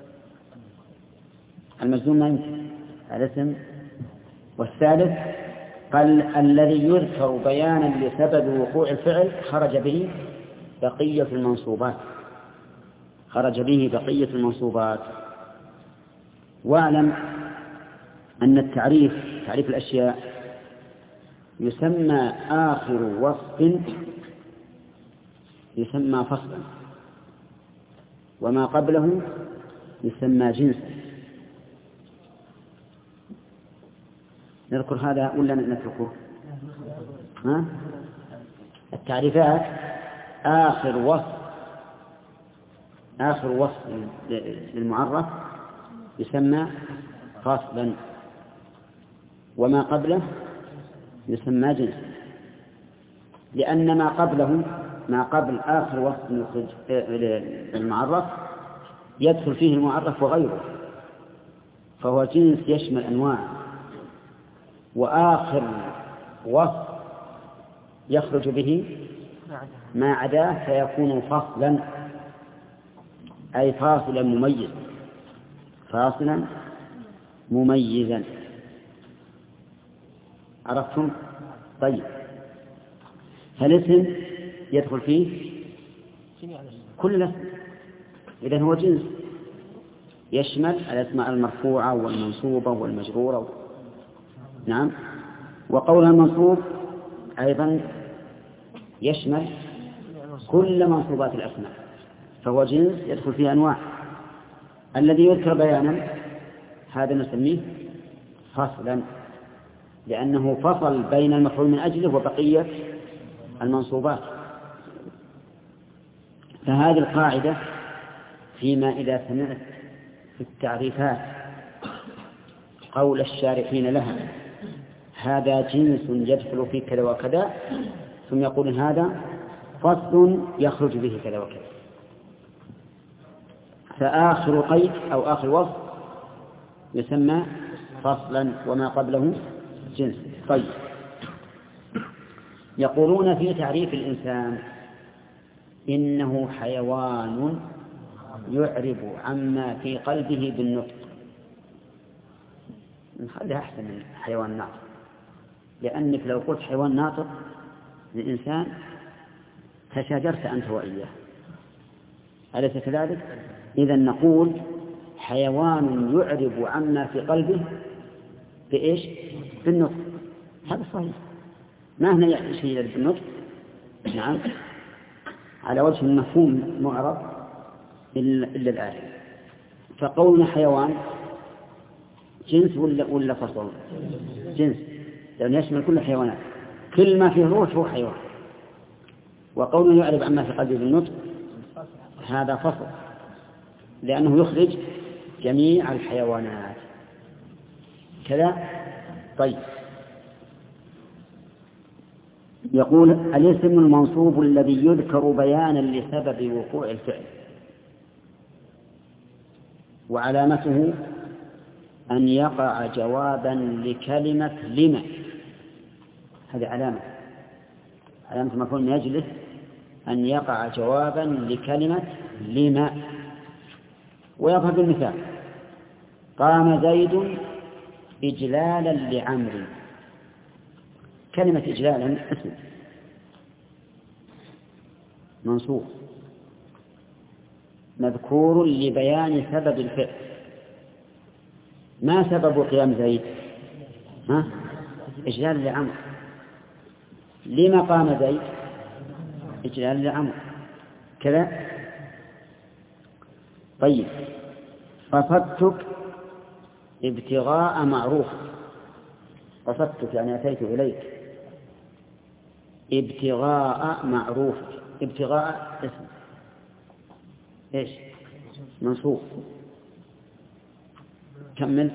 المجزوم ما يمكن الاسم. والثالث قال الذي يذكر بيانا لسبب وقوع الفعل خرج به بقية المنصوبات. خرج به بقية المنصوبات. واعلم أن التعريف، تعريف الأشياء، يسمى آخر وصف يسمى فصلا، وما قبله يسمى جنسا. نذكر هذا ولا نتركه؟ التعريفات: آخر وصف للمعرف يسمى فصلا، وما قبله يسمى جنسا، لأن ما قبل آخر وصف للمعرف يدخل فيه المعرف وغيره، فهو جنس يشمل أنواع. وآخر وصف يخرج به ما عداه فيكون فصلا، أي فاصلا مميزا. عرفتم؟ طيب، فالاسم يدخل فيه كل الاسم، إذن هو جنس يشمل الأسماء المرفوعة والمنصوبة والمجرورة. نعم. وقولها المنصوب أيضا يشمل كل منصوبات الأسماء، فهو جنس يدخل فيه أنواع. الذي يذكر بيانا هذا نسميه فصلا، لأنه فصل بين المفعول من أجله وبقية المنصوبات. فهذه القاعدة فيما إذا سمعت في التعريفات قول الشارحين لها: هذا جنس يدخل في كذا وكذا، ثم يقول هذا فصل يخرج به كذا وكذا. فآخر قيد أو آخر وصف يسمى فصلا، وما قبله جنس. طيب، يقولون في تعريف الإنسان: إنه حيوان يعرب عما في قلبه بالنطق. نخليها أحسن من حيوان ناطق، لأنك لو قلت حيوان ناطق للإنسان تشاجرت أنت وإياه، أليس كذلك؟ إذن نقول حيوان يعرب عما في قلبه بإيش؟ بالنطق. هذا صحيح، ما هنا شيء بالنطق. نعم، على وجه المفهوم معرب إلا الآية. فقولنا حيوان جنس ولا فصل؟ جنس، لأنه يشمل كل الحيوانات، كل ما فيه روح هو حيوان. وقولنا يعرب عما في قلبه بالنطق هذا فصل، لأنه يخرج جميع الحيوانات كذا. طيب، يقول: الاسم المنصوب الذي يذكر بيانا لسبب وقوع الفعل، وعلامته أن يقع جوابا لكلمة لما. هذه علامة مفعول من أجله أن يقع جوابا لكلمة لما. ويظهر بالمثال: قام زيد إجلالا لعمرو. كلمة إجلالا اسم منصوب مذكور لبيان سبب الفعل. ما سبب قيام زيد؟ إجلال لعمرو. لما قام زيد إجلال لعمرو كذا. طيب رفضتك ابتغاء معروف، رفضتك يعني أتيت إليك ابتغاء معروف. ابتغاء اسم إيش؟ منصوب. كمل.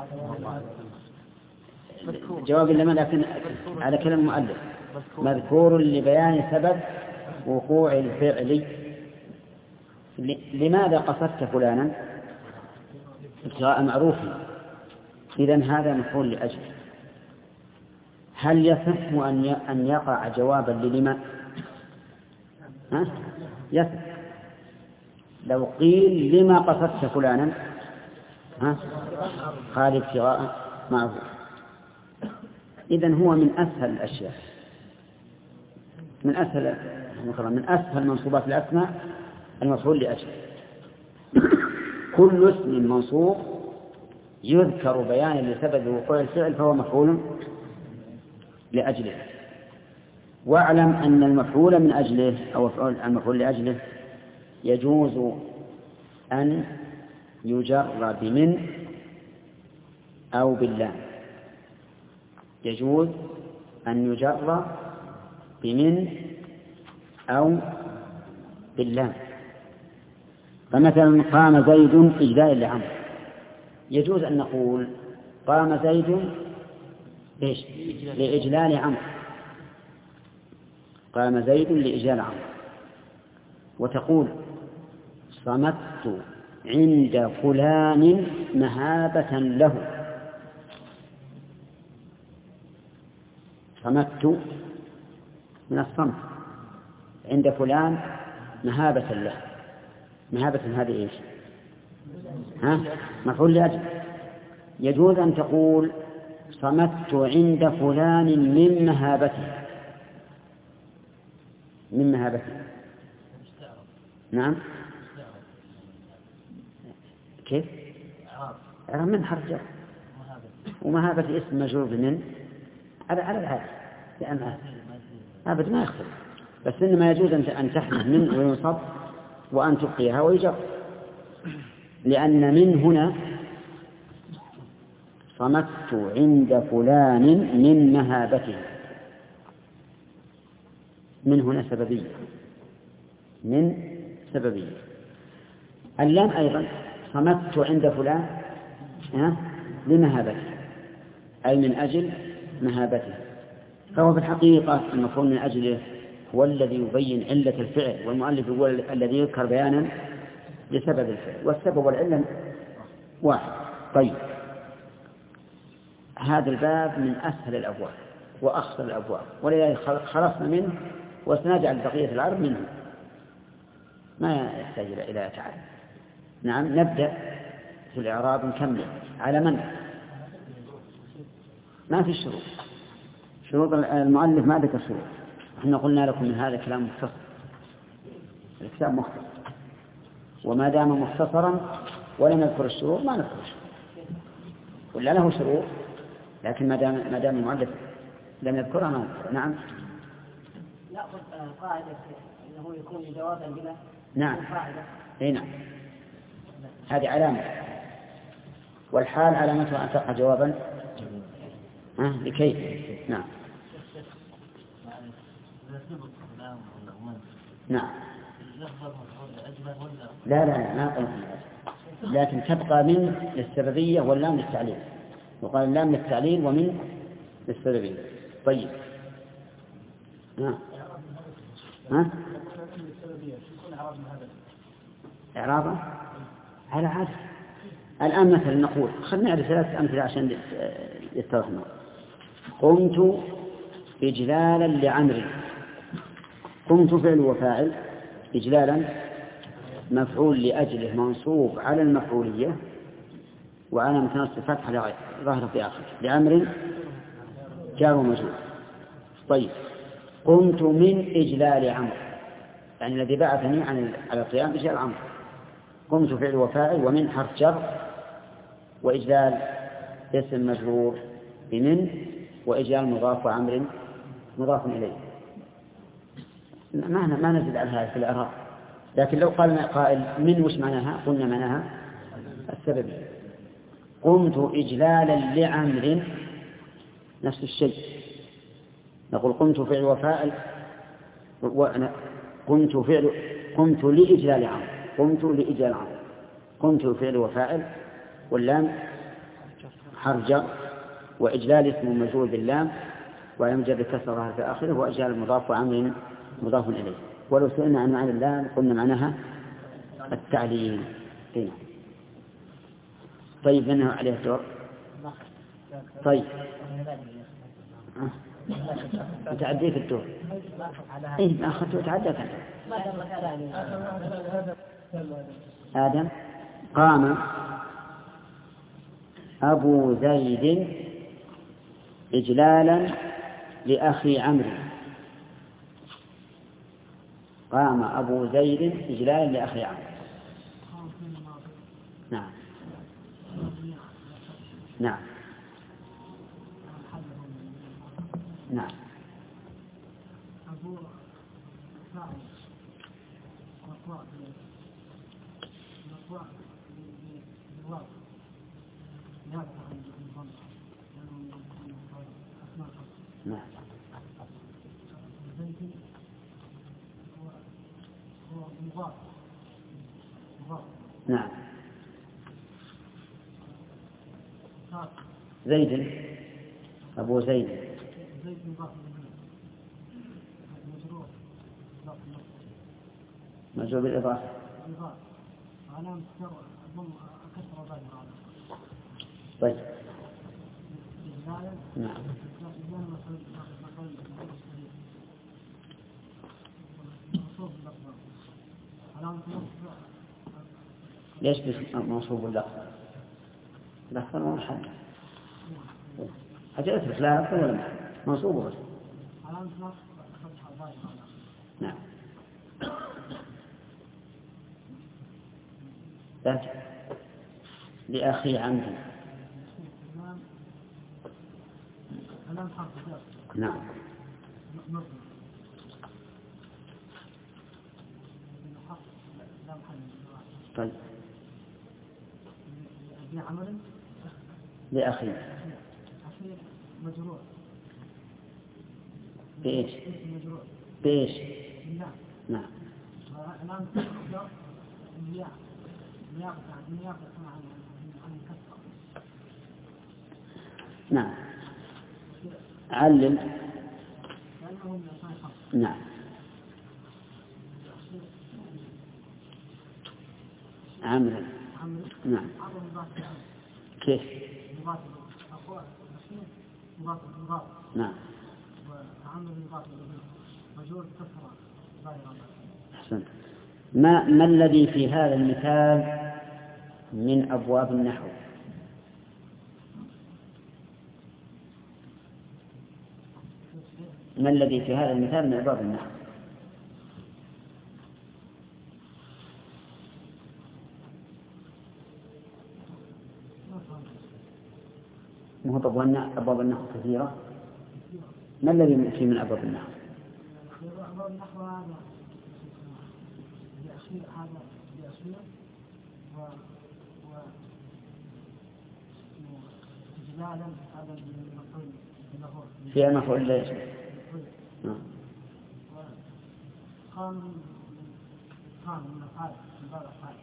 جواب لما، لكن على كلام المؤلف مذكور لبيان سبب وقوع الفعل. لماذا قصدت فلانا؟ ابتغاء معروف، إذن هذا مفعول لأجل. هل يصح أن يقع جوابا للما؟ يصح. لو قيل لما قصدت فلانا قال ابتغاء معروف. إذن هو من أسهل الأشياء، من أسهل منصوبات الأسماء المفعول لأجل. كل اسم منصوب يذكر بيانا لسبب وقوع الفعل فهو مفعول لأجله. واعلم أن المفعول من أجله أو المفعول لأجله يجوز أن يجر بمن أو باللام. يجوز أن يجر بمن أو باللام. فمثلا قام زيد إجلالا لعمرو، يجوز أن نقول قام زيد لإجلال عمرو، قام زيد لإجلال عمرو. وتقول صمت عند فلان مهابة له. صمت من الصمت عند فلان مهابة له. مهابة هذه إيش؟ مفعول لأجل. يجوز أن تقول صمت عند فلان من مهابته. من مهابته. نعم. كيف؟ من حرف جر، ومهابة اسم مجرور من على العادة، لأن أبدا ما يختلف، بس إنما يجوز أن تحمل من وينصب وأن تبقيها ويجر، لأن من هنا صمت عند فلان من مهابته. من هنا سببية، من سببية. اللام أيضا صمت عند فلان لمهابته، أي من أجل مهابته. فهو في الحقيقة المفعول من أجله هو الذي يبين علة الفعل، والمؤلف هو الذي يذكر بيانا لسبب الفعل، والسبب والعلة واحد. طيب هذا الباب من أسهل الأبواب وأخطر الأبواب، ولذلك خلصنا منه وسنجعل بقية العرب منه، ما يحتاج إلى تعالى. نعم. نبدأ في الإعراب نكمل على من؟ ما في شروط. شروط المؤلف ما ذكر شروط. احنا قلنا لكم من هذا كلام مختصر، الكتاب مختصر، وما دام مختصرا ولم نذكر الشروط ما نذكر الشروط، ولا له شروط، لكن ما دام المؤلف لم يذكرها ما نذكر. نعم. نأخذ قاعدة أنه يكون جوابا بلا. نعم. اي نعم، هذه علامة، والحال علامتها أن تقع جوابا لكيف. نعم. نعم. لا ما قلت، لكن تبقى من للسببية واللام للتعليل، وقال اللام للتعليل ومن للسببية. طيب. إعرابه على عادة. الآن مثلا نقول خلنا نعرف 3 أمثلة عشان يتضح لنا. قمت إجلالا لعمرو. قمت فعل وفاعل، إجلالا مفعول لأجله منصوب على المفعولية وعلامة نصب فتحة ظاهرة في آخر، لعمرو جار ومجرور. طيب قمت من إجلال عمرو، يعني الذي بعثني على القيام بإجلال عمرو. قمت فعل وفاعل ومن حرف جر، وإجلال اسم مجرور بمن، وإجلال مضاف وعمر مضاف إليه ما نزل على هذا في الإعراب. لكن لو قال قائل من وش معناها قلنا معناها السبب. قمت إجلالا لعمر نفس الشيء، نقول قمت فعل وفاعل قمت لإجلال عمر، قمت لإجلال عمر، قمت فعل وفاعل واللام حرج، وإجلال اسم مجرور باللام ويمجر بكسرها في آخره، وإجلال المضاف وعمر مضاف إليه. ولو سئلنا عن معنى اللام قلنا معناها التعليم. طيب منه عليه الدور. طيب أنت عديت الدور. إيه ما أخذته تعدت. آدم قام أبو زيد إجلالا لأخي عمرو. قام أبو زيد إجلالا لأخي عمرو. نعم نعم نعم. نعم زيد أبو زيد مجرور بالإضافة. طيب نعم ليش منصوب اللفظ؟ لفظ ومحل حتى يثبت لا لفظ ولا محل منصوب بس. نعم لأخي عمرو. نعم طيب لأخي بإيش؟ بإيش؟ نعم نعم علل. نعم عمرو. نعم كيف؟ نعم أحسنت. ما الذي في هذا المثال من أبواب النحو؟ ما الذي في هذا المثال من أبواب النحو؟ ما هو أبواب النحو كثيرة. ما الذي فيه من أبواب النحو؟ أبواب النحو هذا بأسماء وإجلالا هذا فيها مفعول ليش؟ قام من أفعال من باب أفعال.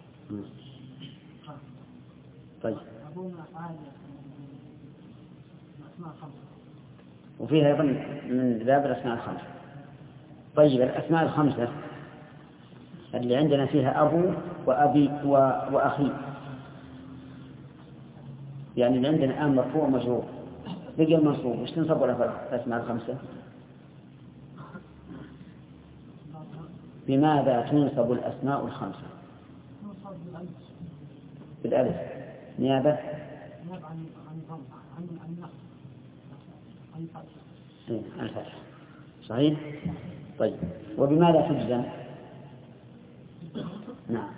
طيب أبونا أفعال الأسماء الخمسة، وفيها أيضا من باب الأسماء الخمسة. طيب الأسماء الخمسة اللي عندنا فيها أبو وأبي وأخي، يعني اللي عندنا الآن مرفوع مجرور بقي المنصوب، وش تنصب الأسماء الخمسة؟ بماذا تنصب الأسماء الخمسة؟ بالألف نيابة عن الفتح. صحيح. طيب وبماذا تجزم؟ نعم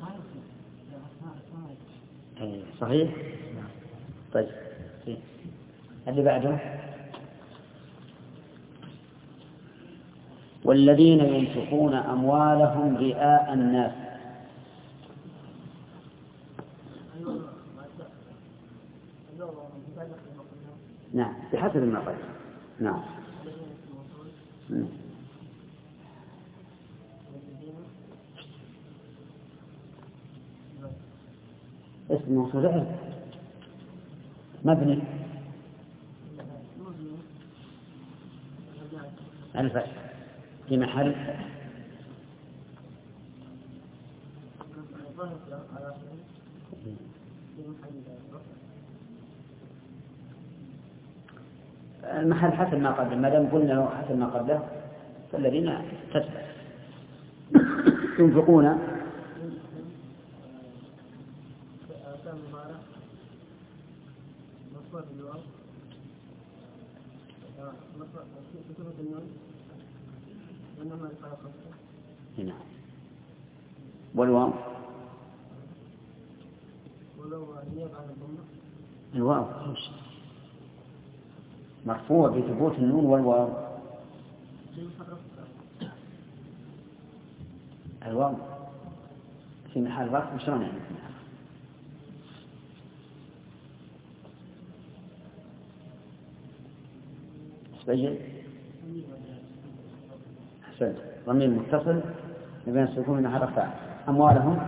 صحيح. طيب اللي بعده والذين ينفقون أموالهم رئاء الناس. نعم بحسب ما قال. نعم اسم موصول مبني الفعل في محل المحل حسب ما قبله، ما دام قلنا له حسب ما قبله فالذين تتبع ينفقون هنا والواو الواو مرفوع بثبوت النون والواو. الواو في محل رفع شلون يعني؟ سجل أحسن. ضمير متصل بين السكون من حرف فاعل. أموالهم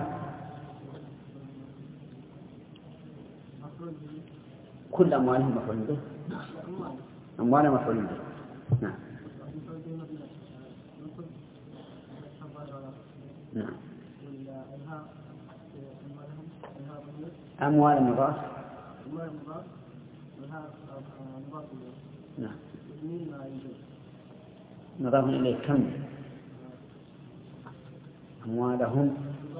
كل أموالهم مفعول به. أموالهم مفعول به. نعم نعم. أموال مضاف. نعم مضاف إليه كم أموالهم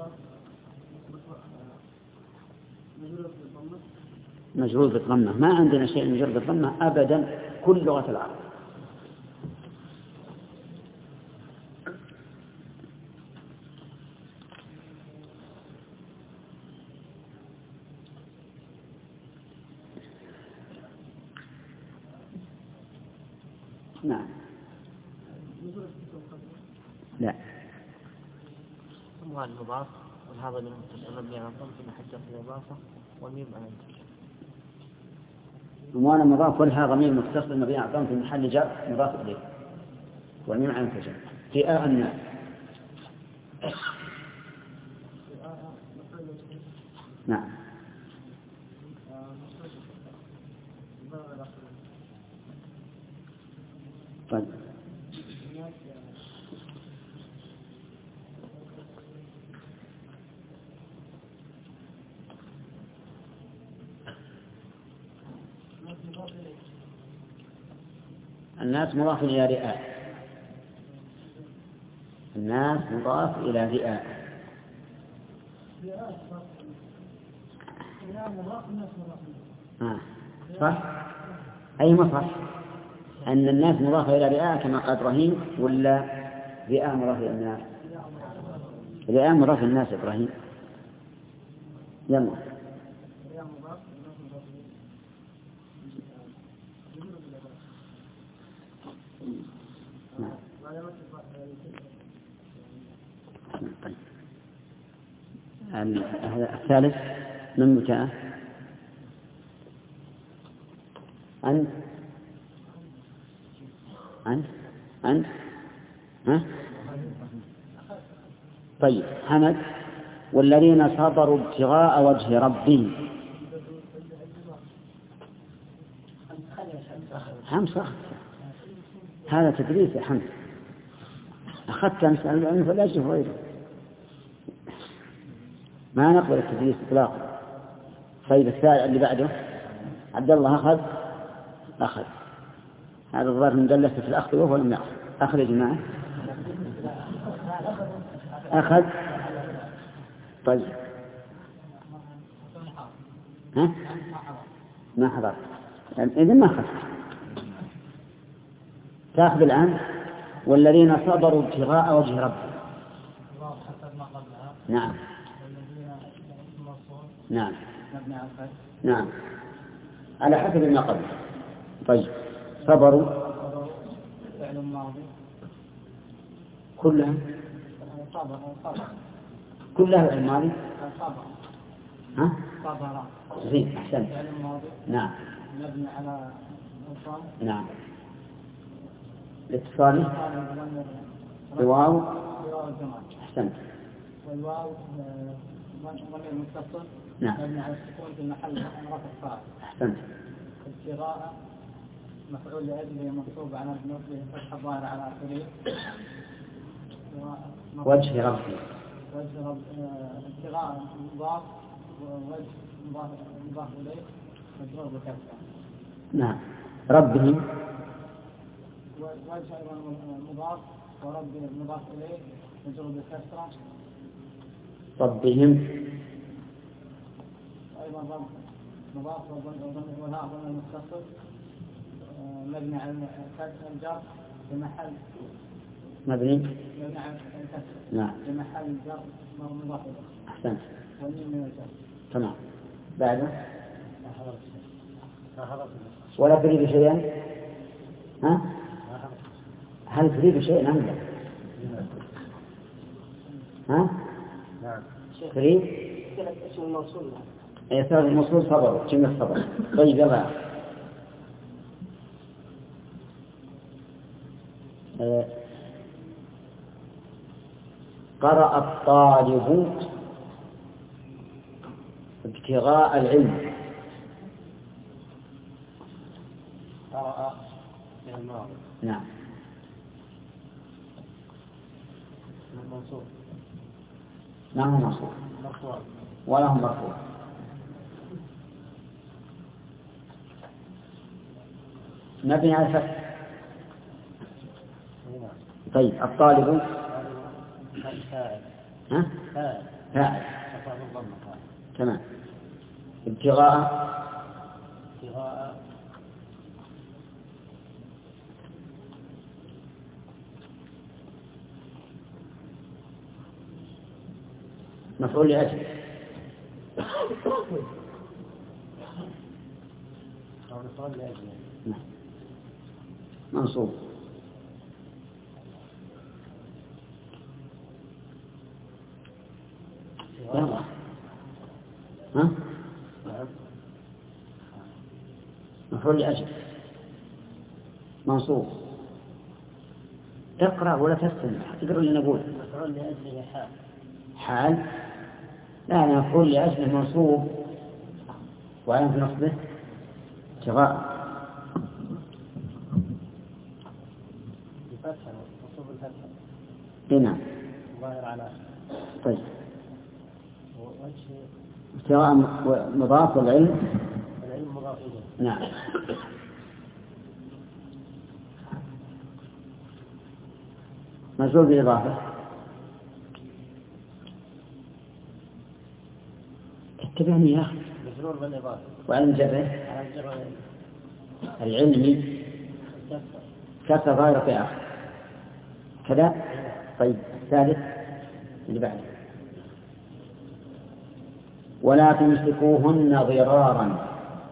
مجرور بالضمة. ما عندنا شيء مجرور بالضمة أبدا كل لغة العرب. نعم لا أموال مضاف والهذا من مبني على الضم في محل جر الإضافة والميم على أموال مضاف والها ضمير متصل مبني على الضم في محل جر مضاف إليه والميم على الفجر. رئاء الناس نعم طيب الناس مضاف إلى رئاء. الناس مضاف إلى رئاء. صح أي مصح أن الناس مضاف إلى رئاء كما قال إبراهيم ولا رئاء مضاف إلى الناس؟ رئاء مضاف إلى الناس إبراهيم. يلا الثالث من متى أنت ها؟ طيب حمد والذين صبروا ابتغاء وجه ربهم. حمد هذا تدريس يا حمد. أخذت مسألة العلم فلا شيء غيره. ما نقبل التدريس إطلاقا. طيب السائل اللي بعده عبد الله أخذ هذا الظاهر مدلس في الأخذ وهو لم يأخذ. أخذ يا جماعة أخذ. طيب ها ما حضر إذن ما أخذ. تأخذ الآن والذين صبروا ابتغاء وجه ربهم. نعم نعم نعم على حسب ما قبل. طيب صبروا فعل ماضي كلها كلها الماضي. ها؟ زين أحسنت. نعم. مبني على الضم. نعم. الاتصال بواو. أحسنت. والواو ضمير متصل. نعم. مبني على السكون في محل رفع فاعل. أحسنت. ابتغاء مفعول لأجله منصوب على نصبه فتح الظاهر على آخره. وجه ربي. وجه رب ابتغاء مضاف ووجه مضاف إليه مجرور بكسرة. نعم. ربهم. وجه أيضا مضاف ورب مضاف إليه مجرور بكسرة. ربهم. أيضا رب مضاف والهاء ضمير متصل مبني على الجر في محل مبني على الكسر. نعم. في محل جر مضاف إليه. أحسنت. والميم من الجر. تمام. بعده ولا تريد شيئا؟ ها؟ هل تريد شيئا أم لا؟ ها؟ نعم. تريد؟ اسم الموصول. يسار الموصول صبر كلمة صبر. طيب يلا. قرأ الطالب ابتغاء العلم. قرأ من الماضي. نعم. منصوب. ما هو منصوب مرفوع ولا هو مرفوع. مبني على الفتح. طيب الطالب فاعل. ها؟ فاعل. تمام. ابتغاء مفعول لأجل. نعم. منصوب. يلا. ها؟ مفعول لأجل منصوب. تقرأ ولا تستمع تقرأ اللي نقول. مفعول لأجله حال. لا أنا مفعول لأجله منصوب وعلامة في نصبه ابتغاء. بفتحة منصوب الفتحة. نعم. ظاهر على. طيب. وجه ابتغاء مضاف والعلم مضاف إليه. نعم. مجرور بالإضافة. اتبعني يا أخي. مجرور بالإضافة. وعلم جره العلمي كسر ظاهر في آخر كذا. طيب الثالث اللي بعده ولا تمسكوهن ضرارا.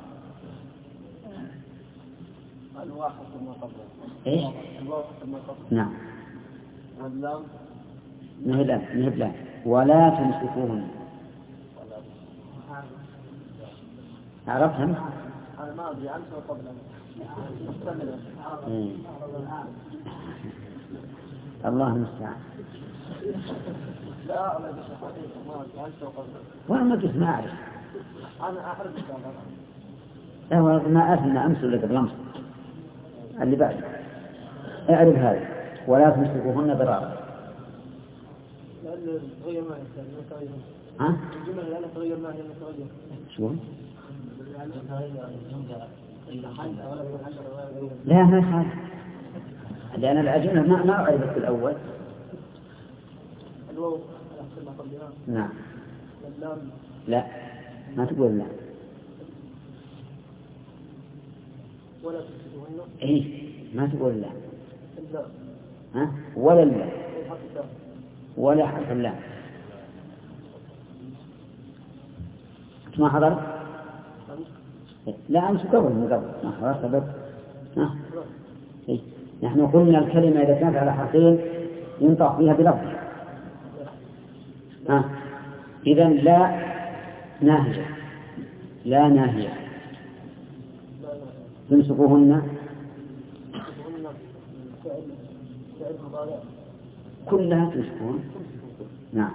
الواحد ما قبله. ايش؟ الواحد ما قبله. نعم. واللام نهب ولا تمسكوهن. عرفتهم؟ الماضي أمس وقبله. الله المستعان. لا أنا بشحاتي أمس وقبله. وأنا ما كنت ما أعرف. أنا أعرف لا ما أعرف إن أمس ولا قبل أمس. اللي بعد اعرف هذا ولا تمسكوهن ضرارا. لأن تغير ما يصير. ها؟ الجملة لأن تغير ما هي متغير. شو؟ لا ما يخالف لأن الأجنة ما أعرفت في الأول. الواو نعم. واللام لا ما تقول لا. ولا تمسكوهن. إيه ما تقول لا. اللام. ها؟ ولا لا ولا حرف لا. ما حضر؟ لا أمس قبل ما حضرت. إيه؟ نحن قلنا الكلمة إذا كانت على حرفين ينطق بها بلفظ. إذن لا ناهية، لا ناهية تمسكوهن كلها تمسكون. نعم.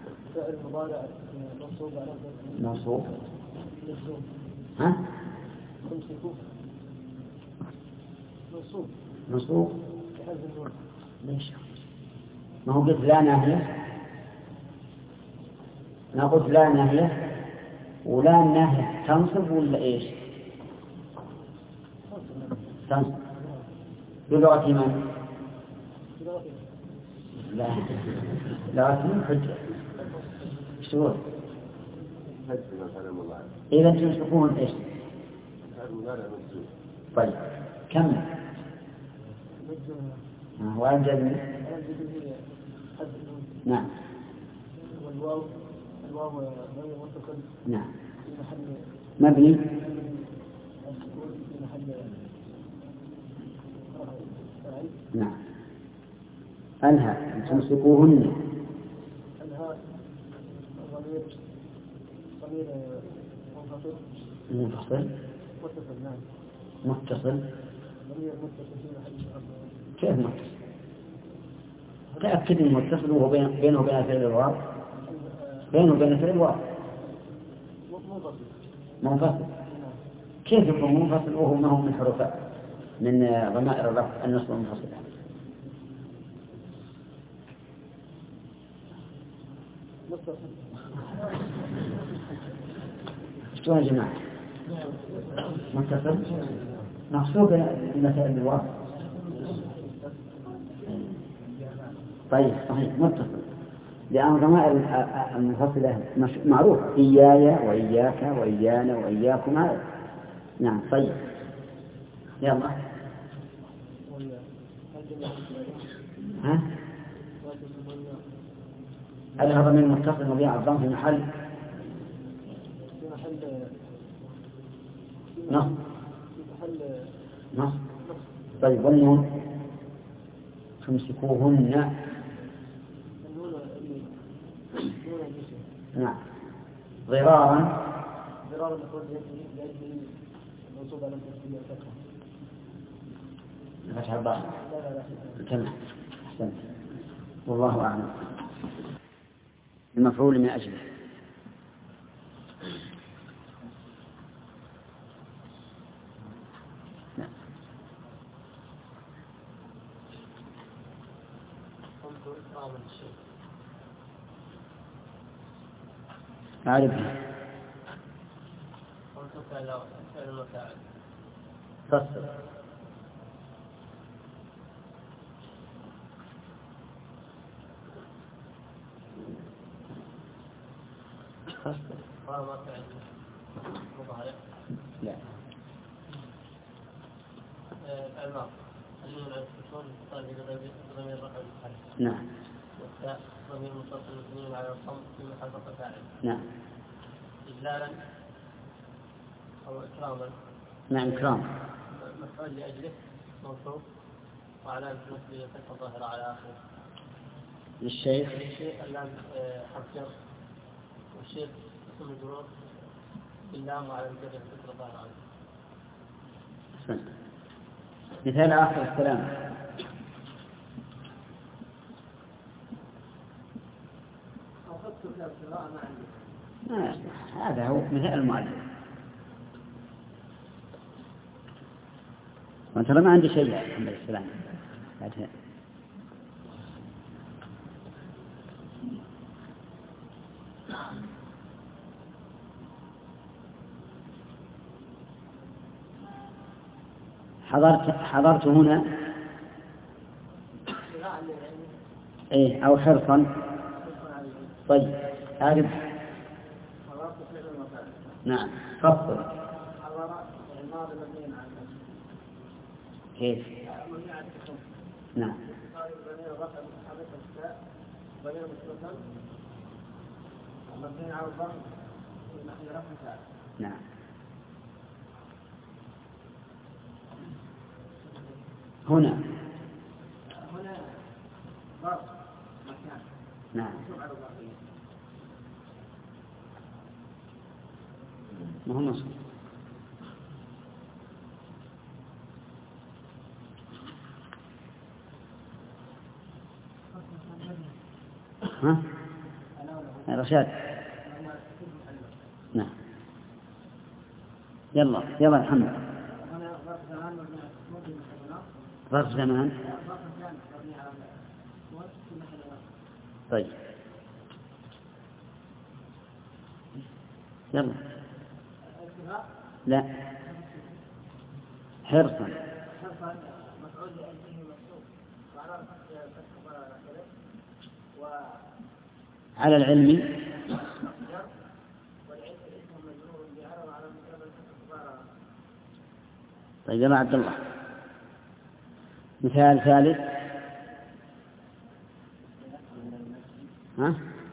منصوب. ها؟ منصوب. ليش؟ ما هو قلت لا ناهية، ما قلت لا ناهية، ولا الناهية تنصب ولا إيش؟ تنصب بلغة من؟ لا لغة حجة. شو؟ إذا تنصبون إيش؟ طيب كمل. وأنجز. نعم. نعم. مبني. نعم. أنهى تمسكوهن. منفصل. متصل. كيف متصل؟ تأكد أنه متصل وهو بينه وبين فعل الواو، بينه وبين فعل الواو منفصل. كيف يكون منفصل وهو ما هو من حروف من ضمائر الرفع النصب المنفصلة؟ شو يا جماعة؟ متصل مقصود بمسائل الواو. طيب صحيح متصل، لأن ضمائر المنفصلة معروفة، إياي وإياك وإيانا وإياكم. هذا نعم. طيب يلا. ها؟ هل هذا من متصل مبيع الضم في محل نصب؟ نصب. طيب والنون تمسكوهن. نعم. ضرارا. فتح الضاد. تمام. أحسنت. والله أعلم. المفعول من أجله. أعرفها. فصل. لا. نعم. والتاء ضمير متصل مبني على الضم في محل رفع فاعل. نعم. إجلالا أو إكراما. نعم إكرام. مفعول لأجله منصوب وعلامة نصبه فتحة ظاهرة على آخره. للشيخ. للشيخ اللام حرف جر، والشيخ اسم الجرور باللام وعلى الجر فتحة ظاهرة عليه. مثال آخر السلام. هذا هو مثال المؤلف. وانت ما عندي شيء يا محمد السلام. حضرت هنا ايه او حرصا. طيب عارف. نعم. فصل. كيف؟ نعم. نعم. هنا ما هو نصف. ها؟ رشاد. نعم. يلا يلا محمد. ظرف زمان. طيب يلا. لا حرصا. على العلم. طيب يلا عبد الله. مثال ثالث. ها؟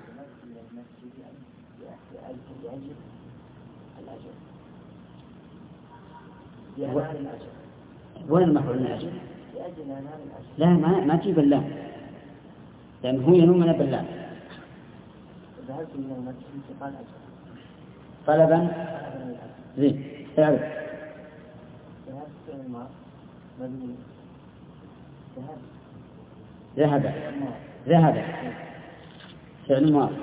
وين المفعول من أجل؟ لا ما تجيب اللام، لأن هو ينوم من باللام. ذهبت إلى المسجد قال أجل طلبا زين تعرف. ذهبت إلى الماء مبني. ذهب فعل ماضي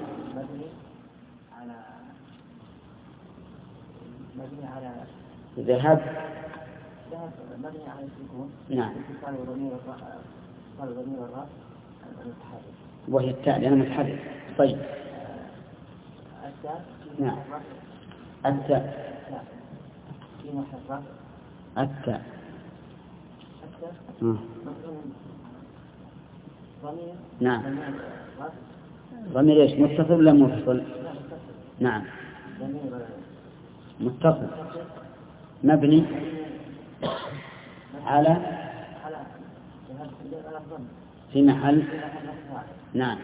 مبني على ذهب مبني على السكون. نعم. قال ضمير الراء المتحرك وهي التاء لأنها متحرك. طيب التاء. نعم. التاء في محل الرفع. التاء ضمير. نعم. ضمير ايش؟ متصل ولا منفصل؟ نعم متصل مبني على في محل. نعم.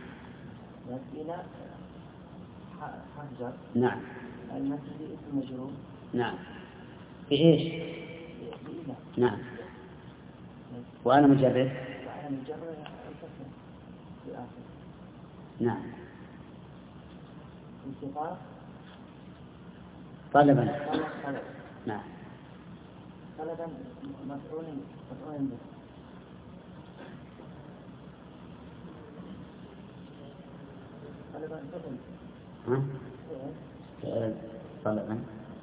نعم. المسجد اسم مجرور. نعم. في ايش؟ نعم. وأنا مجرد. نعم. طلبا. نعم. طلبا مفعول به. طلبا فعل طلبا.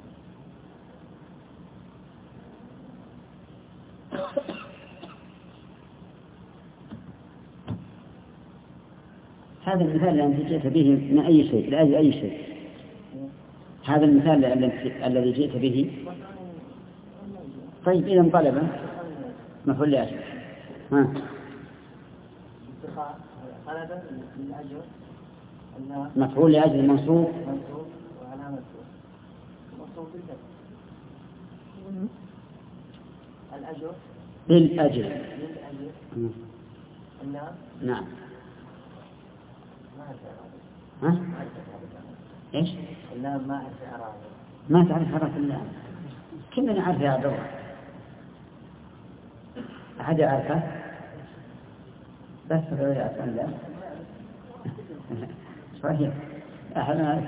هذا المثال الذي جئت به من أي شيء لأجل أي شيء. هذا المثال الذي جئت به. طيب إذا طلبا مفعول لأجل. ها. مفعول لأجل منصوب. وعلامة منصوب الأجر. بالأجل. نعم. ها؟ إيش؟ اللام ما أعرف إعرابه. ما تعرف حرف اللام؟ كنا نعرف يا عبد الله. أحد يعرفه؟ بس هو يعرف اللام. صحيح. أحد يعرف.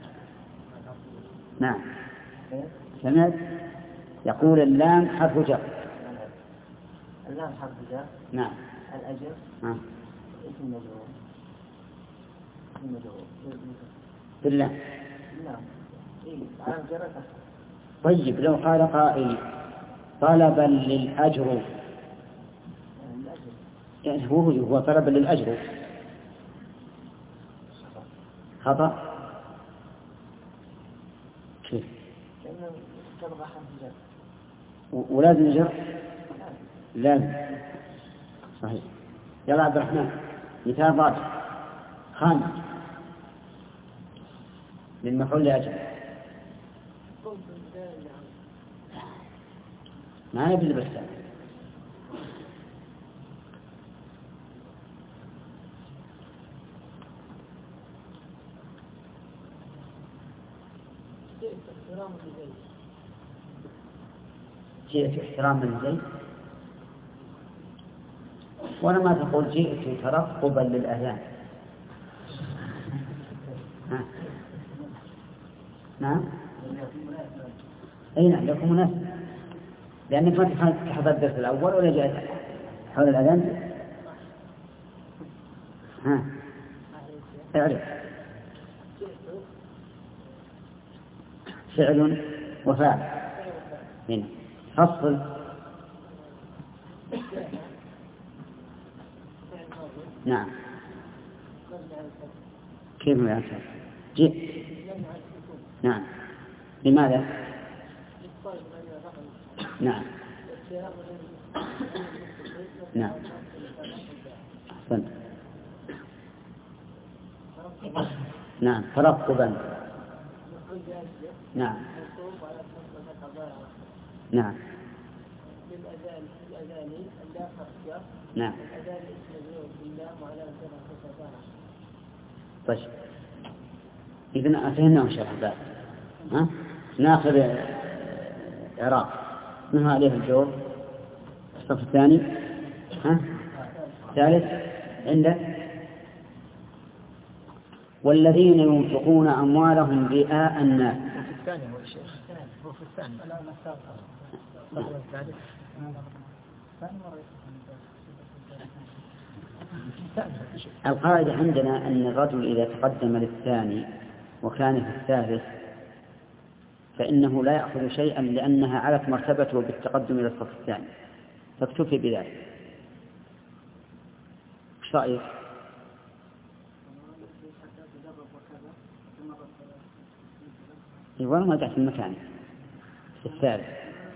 نعم. سمعت يقول اللام حرف جر. اللام حرف جر. نعم. الأجر. اسم مجرور. بالله. نعم. طيب لو قال قائل طلبا للأجر، يعني هو طلبا للأجر خطأ. كيف؟ ولازم يجر. لازم. صحيح. يلا عبد الرحمن مثال ضابط خامس للمفعول لأجل. ما يبدو بالسلام. جئت احتراما لزيد، وأنا ما تقول جئت ترقبا للأذان. نعم. أي نعم لكم مناسب، لأنك ما تحضر الدرس الأول ولا جاءت حول الأذان. ها اعرف فعل وفاعل هنا فصل. نعم كيف ما يعرف جئ. نعم لماذا؟ نعم نعم أحسنت. نعم ترقبا. نعم نعم نعم طيب إذن أفهمنا وش الأحباب. ها ناخذ إعراب منها عليه الجواب الصف الثاني. ها ثالث عندك والذين ينفقون أموالهم رئاء الناس. في الثاني هو الشيخ هو في الثاني. القاعدة عندنا أن الرجل إذا تقدم للثاني وكان في الثالث فإنه لا يأخذ شيئا لأنها علت مرتبته بالتقدم إلى الصف الثاني فاكتفي بذلك. ايش رأيك؟ ولا ما تحت المكان في الثالث.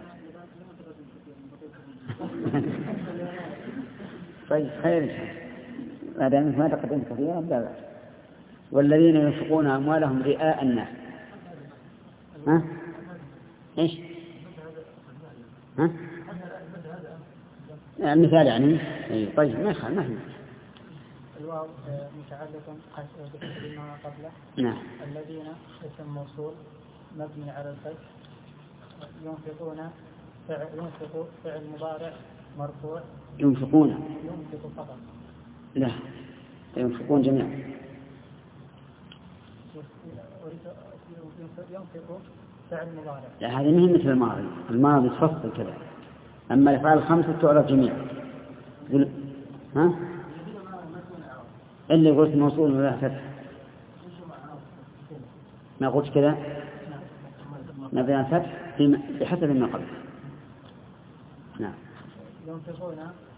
طيب خير ما دام ما تقدم كثيرا لا بأس. والذين ينفقون أموالهم رئاء الناس. ها ايش؟ ها مثال يعني. طيب ما يخالف. ما الواو متعلق بما قبله. نعم. الذين اسم موصول مبني على الفتح. ينفق فعل مضارع مرفوع. ينفقون ينفق فقط. لا ينفقون جميعا. ينفق فعل مضارع. لا هذه مهم مثل الماضي. الماضي تفصل كذا. أما الأفعال الخمسة تعرف جميعا. ها اللي قلت موصول ولا فتح ما قلت كذا مبني على الفتح بحسب ما قبل. نعم. ينفقون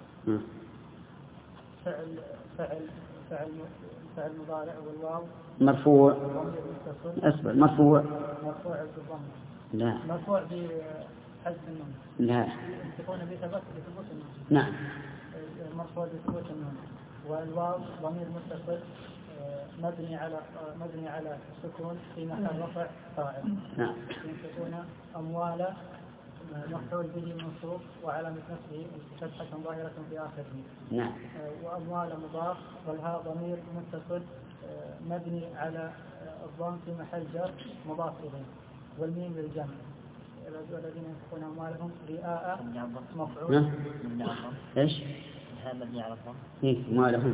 فعل مضارع والواو مرفوع. أصبر مرفوع بالضم. لا مرفوع بحذف النون. لا ينفقون بثبوت النون. نعم مرفوع بثبوت النون. والواو ضمير متصل مبني على السكون في محل رفع فاعل. نعم. ينفقون أموال مفعول به منصوب وعلامة نصبه فتحة ظاهرة في آخره. نعم. وأموال مضاف والهاء ضمير متصل مبني على الضم في محل جر مضاف إليه والميم للجمع. الذين ينفقون أموالهم رئاء مفعول. إيش؟ مبني على الضم. أموالهم.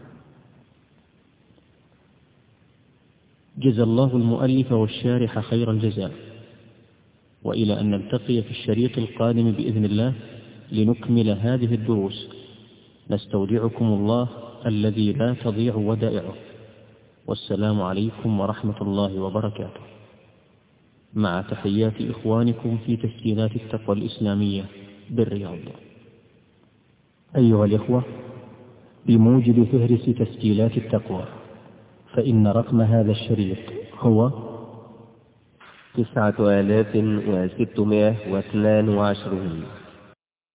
جزا الله المؤلف والشارح خير الجزاء، وإلى أن نلتقي في الشريط القادم بإذن الله لنكمل هذه الدروس. نستودعكم الله الذي لا تضيع ودائعه، والسلام عليكم ورحمة الله وبركاته، مع تحيات إخوانكم في تسجيلات التقوى الإسلامية بالرياض. أيها الإخوة، بموجب فهرس تسجيلات التقوى فإن رقم هذا الشريط هو 9622.